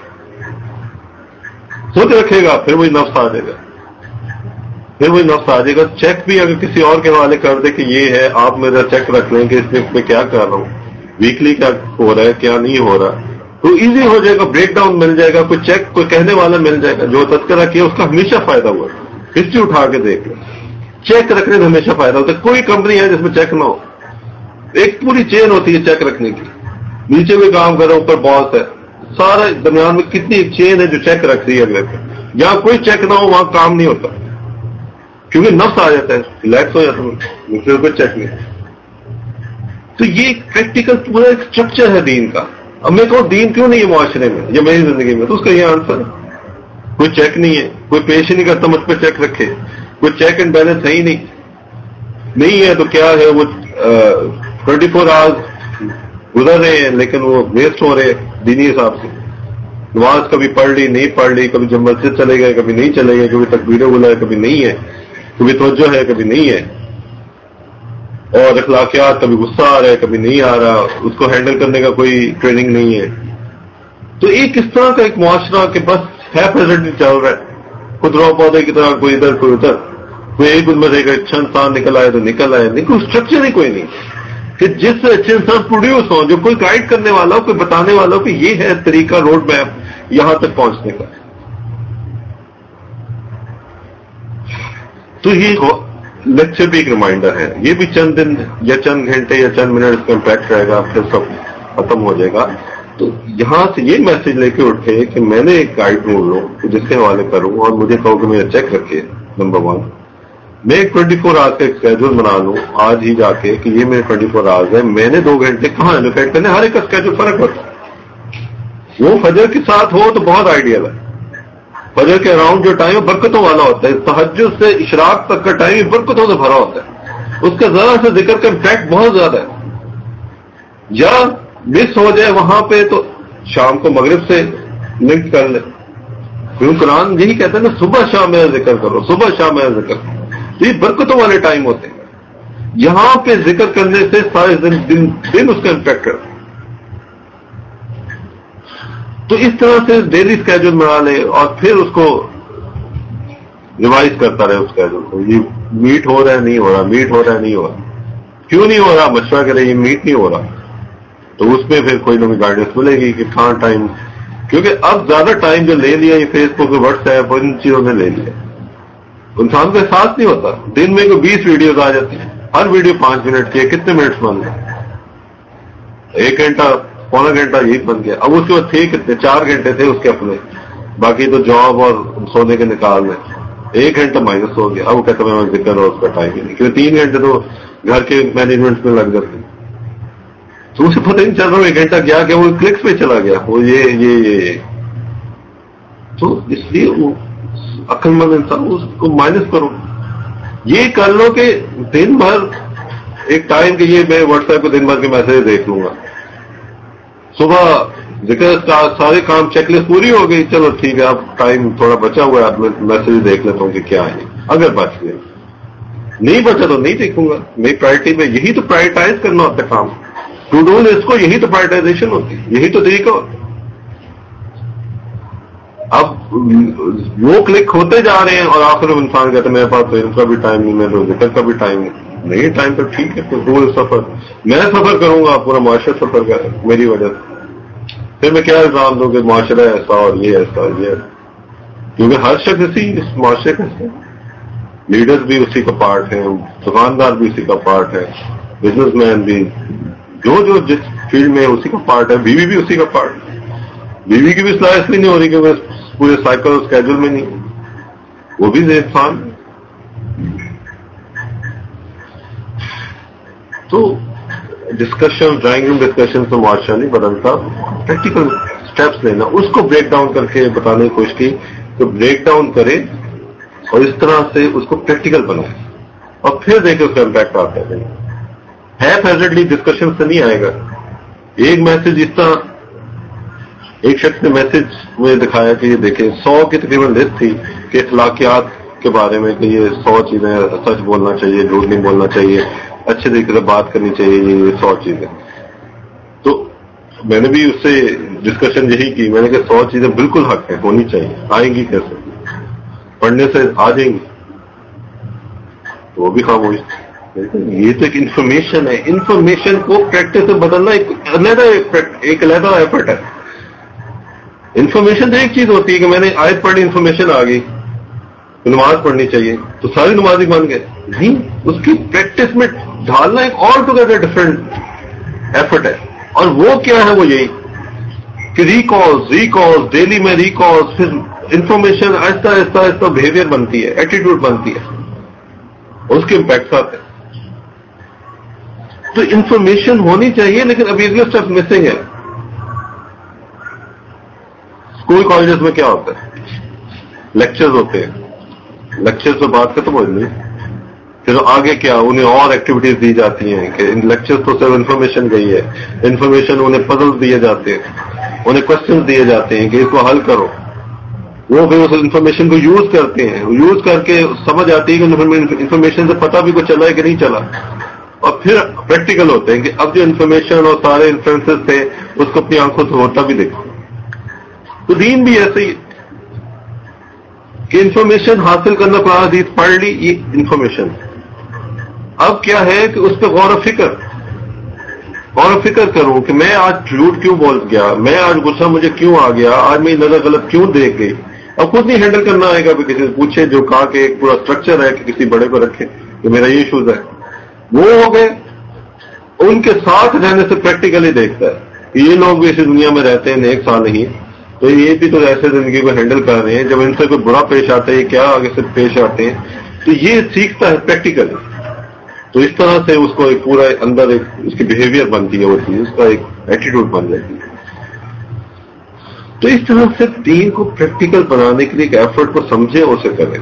S1: خود رکھے گا، پھر وہی نفس آ جائے گا، پھر وہی نفس آ جائے گا۔ چیک بھی اگر کسی اور کے حوالے کر دے کہ یہ ہے، آپ میرا چیک رکھ لیں کہ اس میں میں کیا کر رہا ہوں، ویکلی کیا ہو رہا ہے، کیا نہیں ہو رہا، تو ایزی ہو جائے گا، بریک ڈاؤن مل جائے گا، کوئی چیک کوئی کہنے والا مل جائے گا، جو تذکرہ کیا اس کا ہمیشہ فائدہ ہوا، ہسٹری اٹھا کے دیکھ لیں، چیک رکھنے میں ہمیشہ فائدہ ہوتا ہے۔ کوئی کمپنی ہے جس میں چیک نہ ہو، ایک پوری چین ہوتی ہے چیک رکھنے کی، نیچے بھی کام کرو، اوپر باس ہے، سارا درمیان میں کتنی ایک چین ہے جو چیک رکھ رہی ہے اگلے پہ۔ جہاں کوئی چیک نہ ہو وہاں کام نہیں ہوتا، کیونکہ نفس آ جاتا ہے، ریلیکس ہو جاتا ہے، پھر کوئی چیک نہیں۔ تو یہ پریکٹیکل پورا ایک اسٹرکچر ہے دین کا۔ اب میں کہوں دین کیوں نہیں ہے معاشرے میں یا میری زندگی میں، تو اس کا یہ آنسر کوئی چیک نہیں ہے، کوئی پیش ہی نہیں کرتا مجھ پہ چیک رکھے، کوئی چیک اینڈ بیلنس ہے ہی نہیں، نہیں ہے تو کیا ہے، وہ ٹوینٹی فور آورس گزر رہے ہیں لیکن وہ ویسٹ ہو رہے ہیں دینی حساب سے۔ نماز کبھی پڑھ لی، نہیں پڑھ لی، کبھی جب مسجد چلے گئے، کبھی نہیں چلے گئے، کبھی تکبیریں بلائے، کبھی نہیں ہے، کبھی توجہ ہے، کبھی نہیں ہے، اور اخلاقیات کبھی غصہ آ رہا ہے، کبھی نہیں آ رہا، اس کو ہینڈل کرنے کا کوئی ٹریننگ نہیں ہے۔ تو ایک اس طرح کا ایک معاشرہ کہ بس ہے پریزنٹ چل رہا ہے، خودرو پودے کی طرح، کوئی ادھر کوئی ادھر، کوئی ایک ان میں سے اچھا انسان نکل آئے تو نکل آئے، نہیں کوئی اسٹرکچر ہی کوئی نہیں کہ جس سے اچھے انسان پروڈیوس ہو، جو کوئی گائیڈ کرنے والا ہو، کوئی بتانے والا ہو کہ یہ ہے طریقہ، روڈ میپ یہاں تک پہنچنے کا۔ تو یہ لیکچر بھی ایک ریمائنڈر ہے، یہ بھی چند دن یا چند گھنٹے یا چند منٹ اس کا امپیکٹ رہے گا، پھر سب ختم ہو جائے گا۔ تو یہاں سے یہ میسج لے کے اٹھے کہ میں نے ایک گائیڈ ڈھونڈ لوں جس کے حوالے کروں، اور مجھے کہو کہ میرا چیک رکھے، نمبر ون، میں ایک ٹوینٹی فور آورس کا ایک اسکیجول بنا لوں آج ہی جا کے کہ یہ میرے ٹوینٹی فور آورس ہے، میں نے دو گھنٹے کہاں الوکیٹ کرنے، ہر ایک کا اسکیجول فرق ہوتا ہے۔ وہ فجر کے ساتھ ہو تو بہت آئیڈیل ہے، فجر کے اراؤنڈ جو ٹائم برکتوں والا ہوتا ہے، تہجد سے اشراق تک کا ٹائم برکتوں سے بھرا ہوتا ہے، اس کا ذرا سے ذکر کا امپیکٹ بہت زیادہ ہے۔ یا مس ہو جائے وہاں پہ تو شام کو مغرب سے لنک کر لیں، کیونکہ قرآن یہی کہتا ہے نا، صبح شام میرا ذکر کرو، صبح شام میرا ذکر کرو، تو یہ برکتوں والے ٹائم ہوتے ہیں، یہاں پہ ذکر کرنے سے سارے دن دن, دن اس کا امپیکٹ کرتا ہے۔ تو اس طرح سے ڈیلی اسکیجول بنا لے اور پھر اس کو ریوائز کرتا رہے، اس اسکیجول کو، یہ میٹ ہو رہا ہے نہیں ہو رہا، میٹ ہو رہا ہے نہیں ہو رہا، کیوں نہیں ہو رہا، مشورہ کرے یہ میٹ نہیں ہو رہا، تو اس میں پھر کوئی نہ کوئی گائیڈنس ملے گی کہ کہاں ٹائم، کیونکہ اب زیادہ ٹائم جو لے لیا یہ فیس بک، واٹس ایپ، ان چیزوں نے لے لیا، انسان کو احساس نہیں ہوتا، دن میں کوئی بیس ویڈیوز آ جاتی ہیں، ہر ویڈیو پانچ منٹ کی ہے، کتنے منٹس بن گئے، ایک گھنٹہ پونا گھنٹہ یہی بن گیا۔ اب اس کے بعد تھے کتنے، چار گھنٹے تھے اس کے اپنے، باقی تو جاب اور سونے کے نکال میں، ایک گھنٹہ مائنس ہو گیا. اب وہ کہتا ہے میں ذکر اور اس کا ٹائم ہی نہیں, کیونکہ تین گھنٹے تو گھر کے مینجمنٹ میں لگ جاتے ہیں. تو اسے پتہ نہیں چل رہا ایک گھنٹہ کیا کہ وہ کلکس پہ چلا گیا, وہ یہ یہ یہ تو اس لیے وہ عقل مند انسان اس کو مائنس کرو. یہ کر لو کہ دن بھر ایک ٹائم کہ یہ میں واٹس ایپ پہ دن بھر کے میسج دیکھ لوں گا, صبح ذکر سارے کام چیک لسٹ پوری ہو گئی, چلو ٹھیک ہے اب ٹائم تھوڑا بچا ہوا ہے, اب میں میسج دیکھ لیتا ہوں کہ کیا ہے. اگر بچ گیا, نہیں بچا تو نہیں دیکھوں گا. میری پرائرٹی میں یہی تو پرائرٹائز کرنا ہوتا ہے کام, ٹو ڈو لسٹ کو یہی تو پرائرٹائزیشن ہوتی ہے, یہی تو طریقہ ہوتا ہے. اب وہ کلک ہوتے جا رہے ہیں اور آخر میں انسان کہتے ہیں میرے پاس تو ان کا بھی ٹائم نہیں, میرے ذکر کا بھی ٹائم نہیں. ٹائم تو ٹھیک ہے, تو سفر میں سفر کروں گا, پورا معاشرہ سفر کرے میری وجہ سے. پھر میں کیا الزام دوں کہ معاشرہ ایسا اور یہ ایسا اور یہ ایسا, کیونکہ ہر شخص اسی اس معاشرے کا ہے. لیڈرز بھی اسی کا پارٹ ہیں, دکاندار بھی اسی کا پارٹ ہے, بزنس مین بھی, جو جو جس فیلڈ میں اسی کا پارٹ ہے. بیوی بھی اسی کا پارٹ ہے. بیوی کی بھی اصلاح اس لیے نہیں ہو رہی کیونکہ پورے سائیکل اور اسکیجول میں نہیں, وہ بھی انسان. تو ڈسکشن, ڈرائنگ روم ڈسکشن سے معاشرہ نہیں بدلتا, پریکٹیکل اسٹیپس لینا, اس کو بریک ڈاؤن کر کے بتانے کی کوشش کی تو بریک ڈاؤن کرے اور اس طرح سے اس کو پریکٹیکل بنائے اور پھر دیکھے اس کا امپیکٹ آتا ہے. ہیف ہیزڈلی ڈسکشن سے نہیں آئے گا. ایک میسج اس طرح ایک شخص نے میسج میں دکھایا کہ یہ دیکھیں سو کی تقریباً لسٹ تھی کہ اخلاقیات کے بارے میں کہ یہ سو چیزیں, سچ بولنا چاہیے, جھوٹ نہیں بولنا چاہیے, اچھے طریقے سے بات کرنی چاہیے, یہ سو چیزیں. تو میں نے بھی اس سے ڈسکشن یہی کی, میں نے کہا سو چیزیں بالکل حق ہے, ہونی چاہیے. آئیں گی کیسے, پڑھنے سے آ جائیں گی. تو وہ بھی خاموش. یہ تو ایک انفارمیشن ہے, انفارمیشن کو پریکٹس سے بدلنا ایک علیحدہ ایک علیحدہ ایفرٹ ہے. انفارمیشن تو ایک چیز ہوتی ہے کہ میں نے آیت پڑھی, انفارمیشن آ گئی, نماز پڑھنی چاہیے تو ساری نمازی بن گئے. نہیں, اس کی پریکٹس میں ڈھالنا ایک آل ٹوگیدر ڈفرنٹ ایفرٹ ہے. اور وہ کیا ہے, وہ یہی کہ ریکالز ریکالز ڈیلی میں ریکالز, پھر انفارمیشن آہستہ آہستہ آہستہ بہیویئر بنتی ہے, ایٹیٹیوڈ بنتی ہے, اس کے امپیکٹ آتے ہیں. تو انفارمیشن ہونی چاہیے لیکن ابھی یہ اسٹیپ مسنگ ہے. اسکول کالجز میں کیا ہوتا ہے, لیکچرز ہوتے ہیں, لیکچر سے بات ختم ہو جائے, پھر آگے کیا انہیں اور ایکٹیویٹیز دی جاتی ہیں کہ لیکچر تو صرف انفارمیشن گئی ہے, انفارمیشن انہیں پزل دیے جاتے ہیں, انہیں کوشچن دیے جاتے ہیں کہ اس کو حل کرو. وہ پھر اس انفارمیشن کو یوز کرتے ہیں, یوز کر کے سمجھ آتی ہے کہ انفارمیشن سے پتہ بھی کچھ چلا ہے کہ نہیں چلا, اور پھر پریکٹیکل ہوتے ہیں کہ اب جو انفارمیشن اور سارے انفلوئنسز تھے اس کو اپنی آنکھوں سے ہوتا بھی دیکھو. تو دین بھی ایسے ہی کہ انفارمیشن حاصل کرنا, قرآن حدیث پڑھ لی, یہ انفارمیشن. اب کیا ہے کہ اس پہ غور و فکر غور و فکر کروں کہ میں آج جھوٹ کیوں بول گیا, میں آج غصہ مجھے کیوں آ گیا, آج میری نظر غلط کیوں دیکھ گئی. اب خود نہیں ہینڈل کرنا آئے گا, بھی کسی سے پوچھے جو کہا کہ ایک پورا اسٹرکچر ہے کہ کسی بڑے کو رکھے کہ میرا یہ ایشوز ہے. وہ ہو گئے, ان کے ساتھ رہنے سے پریکٹیکلی دیکھتا ہے کہ یہ لوگ بھی اسی دنیا میں رہتے ہیں, ایک سال نہیں, تو یہ بھی تو ایسے زندگی کو ہینڈل کر رہے ہیں, جب ان سے کوئی برا پیش آتا ہے کیا آگے سے پیش آتے ہیں, تو یہ سیکھتا ہے پریکٹیکلی. تو اس طرح سے اس کو ایک پورا اندر ایک اس کی بہیویئر بنتی ہے, وہ چیز اس کا ایک ایٹیٹیوڈ بن جاتی ہے. تو اس طرح سے دین کو پریکٹیکل بنانے کے لیے ایک ایفرٹ کو سمجھے اور اسے کریں.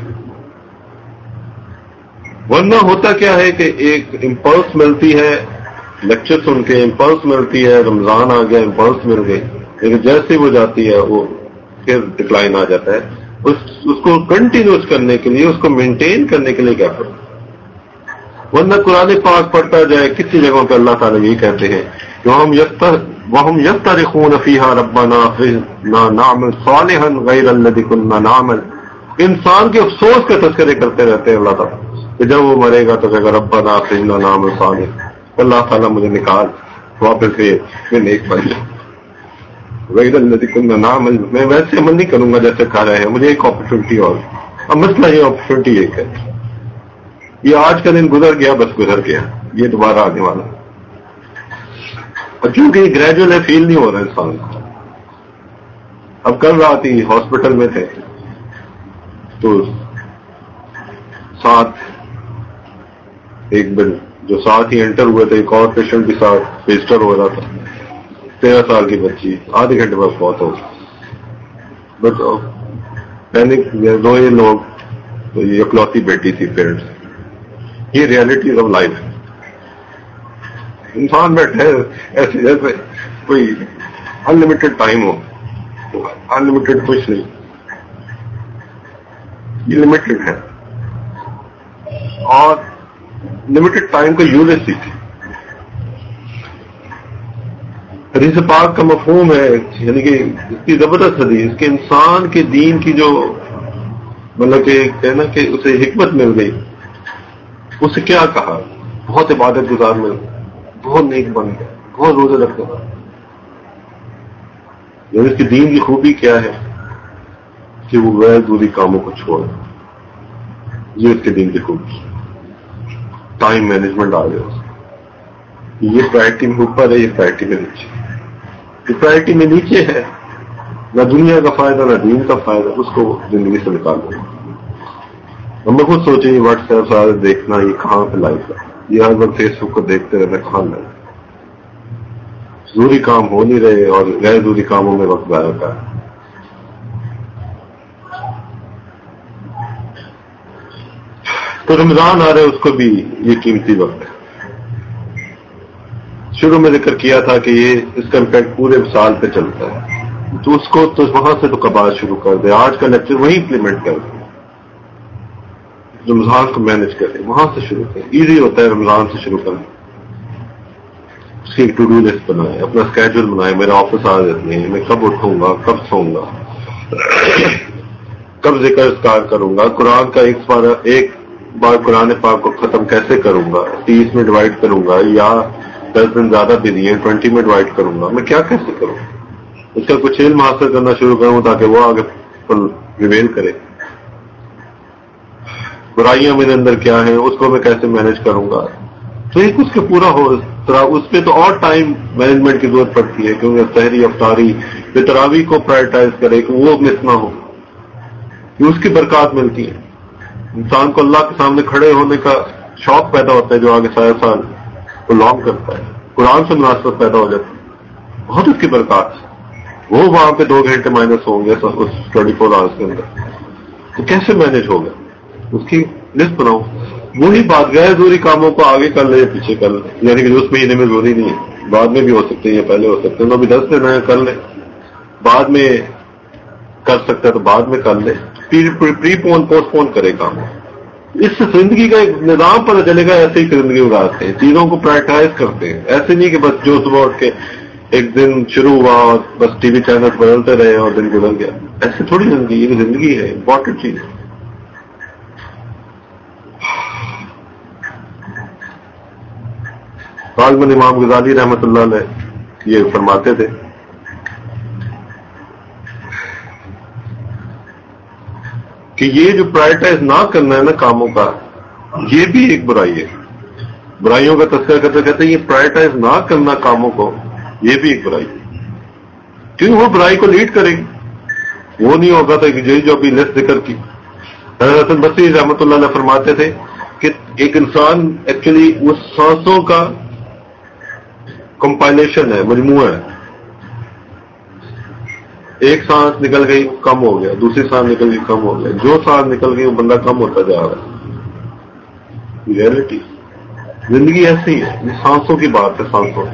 S1: ورنہ ہوتا کیا ہے کہ ایک امپلس ملتی ہے, لیکچر سن کے امپلس ملتی ہے, رمضان آ گیا امپلس مل گئی, لیکن جیسے وہ جاتی ہے وہ پھر ڈکلائن آ جاتا ہے. اس, اس کو کنٹینیوس کرنے کے لیے, اس کو مینٹین کرنے کے لیے کیا کریں. ورنہ قرآن پاک پڑھتا جائے, کسی جگہوں پہ اللہ تعالیٰ یہی کہتے ہیں کہ ہم یستر وہم یسترخون فیہا ربنا اخرجنا نعمل صالحا غیر الذی کنا نعمل. انسان کے افسوس کے تذکرے کرتے رہتے ہیں اللہ تعالیٰ کہ جب وہ مرے گا تو کہے گا ربنا اخرجنا نعمل صالحا, اللہ تعالیٰ مجھے نکال واپس سے میں نیک بن جاؤں, غیر الذی کنا نعمل, میں ویسے عمل نہیں کروں گا جیسے کہہ رہے ہیں, مجھے ایک اپرچونٹی اور. اب مسئلہ یہ اپرچونٹی ایک ہے, یہ آج کا دن گزر گیا, بس گزر گیا, یہ دوبارہ آنے والا. اور چونکہ یہ گریجویل ہے, فیل نہیں ہو رہا انسان کو. اب کل رات ہی ہاسپٹل میں تھے تو ساتھ ایک بل جو ساتھ ہی انٹر ہوئے تھے، ایک اور پیشنٹ بھی ساتھ رجسٹر ہو رہا تھا، تیرہ سال کی بچی آدھے گھنٹے بعد بہت ہو بس پینک دو یہ لوگ تو یہ اکلوتی بیٹی تھی پیرنٹس. یہ ریالٹی آف لائف. انسان بیٹھے ایسے جیسے کوئی انلمیٹڈ ٹائم ہو. انلمیٹڈ کچھ نہیں، یہ لمیٹڈ ہے اور لمیٹڈ ٹائم کا یوز سیکھے. حدیث پاک کا مفہوم ہے، یعنی کہ اس کی زبردست حدیث کہ انسان کے دین کی جو مطلب کہ کہنا کہ اسے حکمت مل گئی، اسے کیا کہا؟ بہت عبادت گزار میں بہت نیک بن گیا، بہت روزے رکھتے ہیں. یعنی اس کی دین کی خوبی کیا ہے کہ وہ غیر ضروری کاموں کو چھوڑے. یہ اس کے دین کی خوبی. ٹائم مینجمنٹ آ گیا اس. یہ پرائرٹی میں اوپر ہے، یہ پرائرٹی میں نیچے. یہ پرائرٹی میں نیچے ہے، نہ دنیا کا فائدہ نہ دین کا فائدہ، اس کو زندگی سے نکال دیں. ہم خود سوچیں یہ واٹس ایپ سارے دیکھنا، یہ کہاں پہ لائف ہے؟ یہ ہر وقت فیس بک کو دیکھتے رہنا کہاں لائف؟ ضروری کام ہو نہیں رہے اور غیر ضروری کاموں میں وقت ضائع کا ہے. تو رمضان آ رہے اس کو بھی یہ قیمتی وقت ہے. شروع میں ذکر کیا تھا کہ یہ اس کا امپیکٹ پورے سال پہ چلتا ہے، تو اس کو تو وہاں سے تو کباز شروع کر دے. آج کا لیکچر وہی امپلیمنٹ کر دے، رمضان کو مینج کرے، وہاں سے شروع کرے. ایزی ہوتا ہے رمضان سے شروع کرنا. اس کی ایک ٹو ڈو لسٹ بنائے، اپنا اسکیجول بنائے. میرا آفس آ جاتے ہیں، میں کب اٹھوں گا، کب سوؤں گا، کب ذکر اذکار کروں گا، قرآن کا ایک بار ایک بار قرآن پاک کو ختم کیسے کروں گا، تیس میں ڈیوائڈ کروں گا یا دس دن زیادہ بزی ہیں ٹوینٹی میں ڈیوائڈ کروں گا. میں کیا کیسے کروں؟ اس کا کچھ علم حاصل کرنا شروع کروں تاکہ وہ آگے ریویل کرے. برائیاں میرے اندر کیا ہیں، اس کو میں کیسے مینج کروں گا. تو ایک اس کے پورا ہو اس پہ تو اور ٹائم مینجمنٹ کی ضرورت پڑتی ہے، کیونکہ سحری افطاری تراویح کو پرائرٹائز کرے کہ وہ مس نہ ہو. یہ اس کی برکات ملتی ہے. انسان کو اللہ کے سامنے کھڑے ہونے کا شوق پیدا ہوتا ہے جو آگے سارے سال کو لانگ کرتا ہے. قرآن سے مناسبت پیدا ہو جاتی ہے، بہت اس کی برکات ہے. وہ وہاں پہ دو گھنٹے مائنس ہوں گے اس ٹوینٹی فور آورس کے اندر. تو کیسے مینج ہوگا؟ اس کی لسٹ بناؤ. وہی بات غیر ضروری کاموں کو آگے کر لے پیچھے کر لے، یعنی کہ اس مہینے میں ضروری نہیں ہے، بعد میں بھی ہو سکتے ہیں یا پہلے ہو سکتے ہیں. تو ابھی دس دن ہے کر لے، بعد میں کر سکتا ہے تو بعد میں کر لے. پری پون پوسٹ پون کرے کام. اس سے زندگی کا ایک نظام پتہ چلے گا. ایسے ہی زندگی گزارتے ہیں، چیزوں کو پرائرٹائز کرتے ہیں. ایسے نہیں کہ بس جو صبح اٹھ کے ایک دن شروع ہوا اور بس ٹی وی چینل بدلتے رہے اور دن گزر گیا. ایسے تھوڑی زندگی، یہ زندگی ہے امپورٹنٹ چیز. غالباً امام غزالی رحمۃ اللہ علیہ یہ فرماتے تھے کہ یہ جو پرائرٹائز نہ کرنا ہے نا کاموں کا، یہ بھی ایک برائی ہے. برائیوں کا تذکرہ کرتے کہتے ہیں یہ پرائرٹائز نہ کرنا کاموں کو، یہ بھی ایک برائی ہے. کیوں؟ وہ برائی کو لیڈ کرے گی. وہ نہیں ہوگا تو یہی جو ابھی لسٹ ذکر کی. حضرت حسن بصری رحمۃ اللہ علیہ فرماتے تھے کہ ایک انسان ایکچولی وہ سانسوں کا کمپائلیشن ہے، مجموعہ ہے. ایک سانس نکل گئی کم ہو گیا، دوسری سانس نکل گئی کم ہو گیا، جو سانس نکل گئی وہ بندہ کم ہوتا جا رہا ہے. ریئلٹی زندگی ایسی ہے، یہ سانسوں کی بات ہے. سانسوں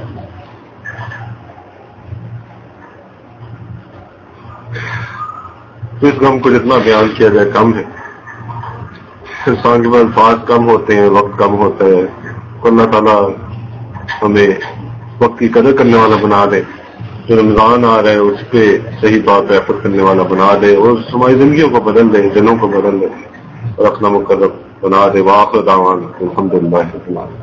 S1: تو اس غم کو جتنا بیان کیا جائے کم ہے. انسان کے پاس الفاظ کم ہوتے ہیں، وقت کم ہوتا ہے. اللہ تعالیٰ ہمیں وقت کی قدر کرنے والا بنا دے. جو رمضان آ رہا ہے اس پہ صحیح طور پہ ایفرٹ کرنے والا بنا دے اور ہماری زندگیوں کو بدل دے، دلوں کو بدل دے اور اپنا مقرب بنا دے. وآخر دعوانا الحمدللہ رب العالمین.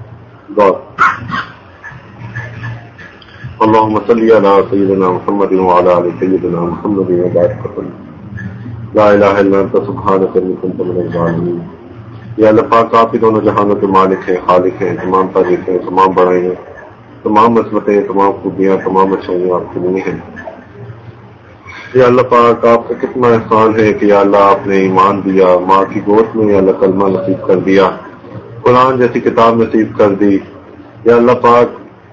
S1: اللهم صل على سيدنا محمد وعلى آل سيدنا محمد وبارك وسلم. لا الہ الا انت سبحانک انی کنت من الظالمین. یا اللہ پاک آپ ہی دونوں جہانوں کے مالک ہیں، خالق ہیں، تمام تعریف ہیں، تمام بڑائی ہیں، تمام عظمتیں، تمام خوبیاں، تمام اچھائیاں آپ کی نہیں ہیں. یا اللہ پاک آپ کا کتنا احسان ہے کہ یا اللہ آپ نے ایمان دیا، ماں کی گود میں یا اللہ کلمہ نصیب کر دیا، قرآن جیسی کتاب نصیب کر دی. یا اللہ پاک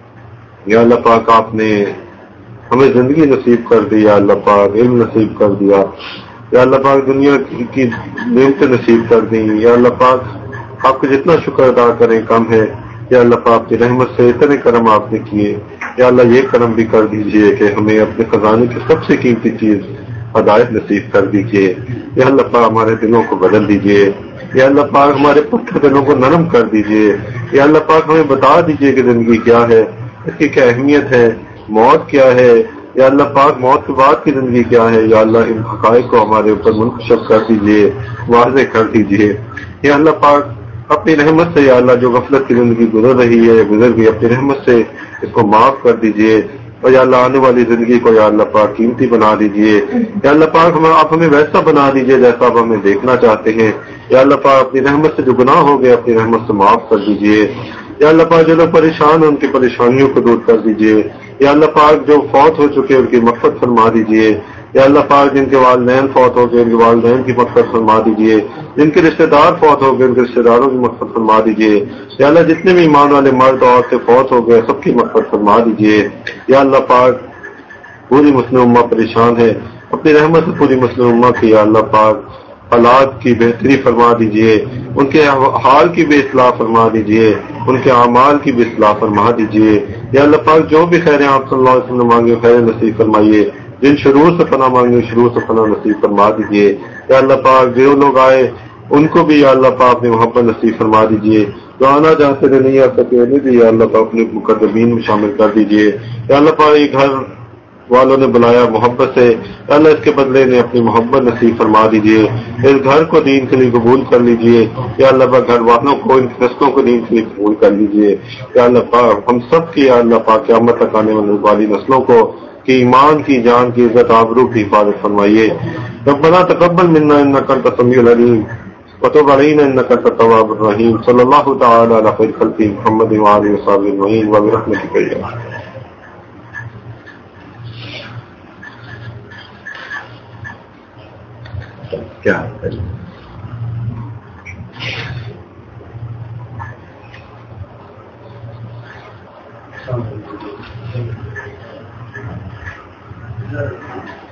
S1: یا اللہ پاک آپ نے ہمیں زندگی نصیب کر دی، یا اللہ پاک علم نصیب کر دیا، یا اللہ پاک دنیا کی نعمتیں نصیب کر دیں. یا اللہ پاک آپ کو جتنا شکر ادا کریں کم ہے. یا اللہ پاک کی رحمت سے اتنے کرم آپ نے کیے. یا اللہ یہ کرم بھی کر دیجئے کہ ہمیں اپنے خزانے کی سب سے قیمتی چیز ہدایت نصیب کر دیجئے. یا اللہ پاک ہمارے دلوں کو بدل دیجئے. یا اللہ پاک ہمارے پتھر دلوں کو نرم کر دیجئے. یا اللہ پاک ہمیں بتا دیجئے کہ زندگی کیا ہے، اس کی کیا اہمیت ہے، موت کیا ہے. یا اللہ پاک موت کے بعد کی زندگی کیا ہے. یا اللہ ان حقائق کو ہمارے اوپر منتشر کر دیجئے، واضح کر دیجئے. یا اللہ پاک اپنی رحمت سے یا اللہ جو غفلت کی زندگی گزر رہی ہے، گزر گئی، اپنی رحمت سے اس کو معاف کر دیجئے. اور یا اللہ آنے والی زندگی کو یا اللہ پاک قیمتی بنا دیجئے. یا اللہ پاک ہمیں آپ ہمیں ویسا بنا دیجئے جیسا آپ ہمیں دیکھنا چاہتے ہیں. یا اللہ پاک اپنی رحمت سے جو گناہ ہو گئے اپنی رحمت سے معاف کر دیجئے. یا اللہ پاک جو لوگ پریشان ہیں ان کی پریشانیوں کو دور کر دیجئے. یا اللہ پاک جو فوت ہو چکے ان کی مغفرت فرما دیجئے. یا اللہ پاک جن کے والدین فوت ہو گئے ان کے والدین کی مغفرت فرما دیجئے. جن کے رشتہ دار فوت ہو گئے ان کے رشتہ داروں کی مغفرت فرما دیجئے. یا اللہ جتنے بھی ایمان والے مرد اور عورتیں فوت ہو گئے سب کی مغفرت فرما دیجئے. یا اللہ پاک پوری مسلم امہ پریشان ہے، اپنی رحمت سے پوری مسلم امہ کی یا اللہ پاک حالات کی بہتری فرما دیجئے، ان کے حال کی بھی اصلاح فرما دیجئے، ان کے اعمال کی بھی اصلاح فرما دیجئے. یا اللہ پاک جو بھی خیریں آپ صلی اللہ علیہ وسلم مانگے خیر نصیب فرمائیے، جن شرور سے پناہ مانگے شرور سے پناہ نصیب فرما دیجئے. یا اللہ پاک جو لوگ آئے ان کو بھی یا اللہ پاک اپنی محبت نصیب فرما دیجئے. جو آنا چاہتے تھے نہیں آ سکے انہیں بھی یا اللہ پاک اپنے مقدمین میں شامل کر دیجئے. یا اللہ پاک یہ گھر والوں نے بلایا محبت سے، اللہ اس کے بدلے نے اپنی محبت نصیب فرما دیجئے. اس گھر کو دین کے لیے قبول کر لیجئے. یا اللہ پاک گھر والوں کو ان فیصلوں کو دین کے لیے قبول کر لیجئے. یا اللہ پاک ہم سب کی یا اللہ پاک قیامت تک آنے والی نسلوں کو کہ ایمان کی، جان کی، عزت آبرو کی حفاظت فرمائیے. ربنا تقبل منا انک انت السمیع العلیم وتب علینا انک انت التواب الرحیم. صلی اللہ تعالی علی خیر خلق محمد و آلہ وصحبہ اجمعین وبرحمتک یا کیا ہے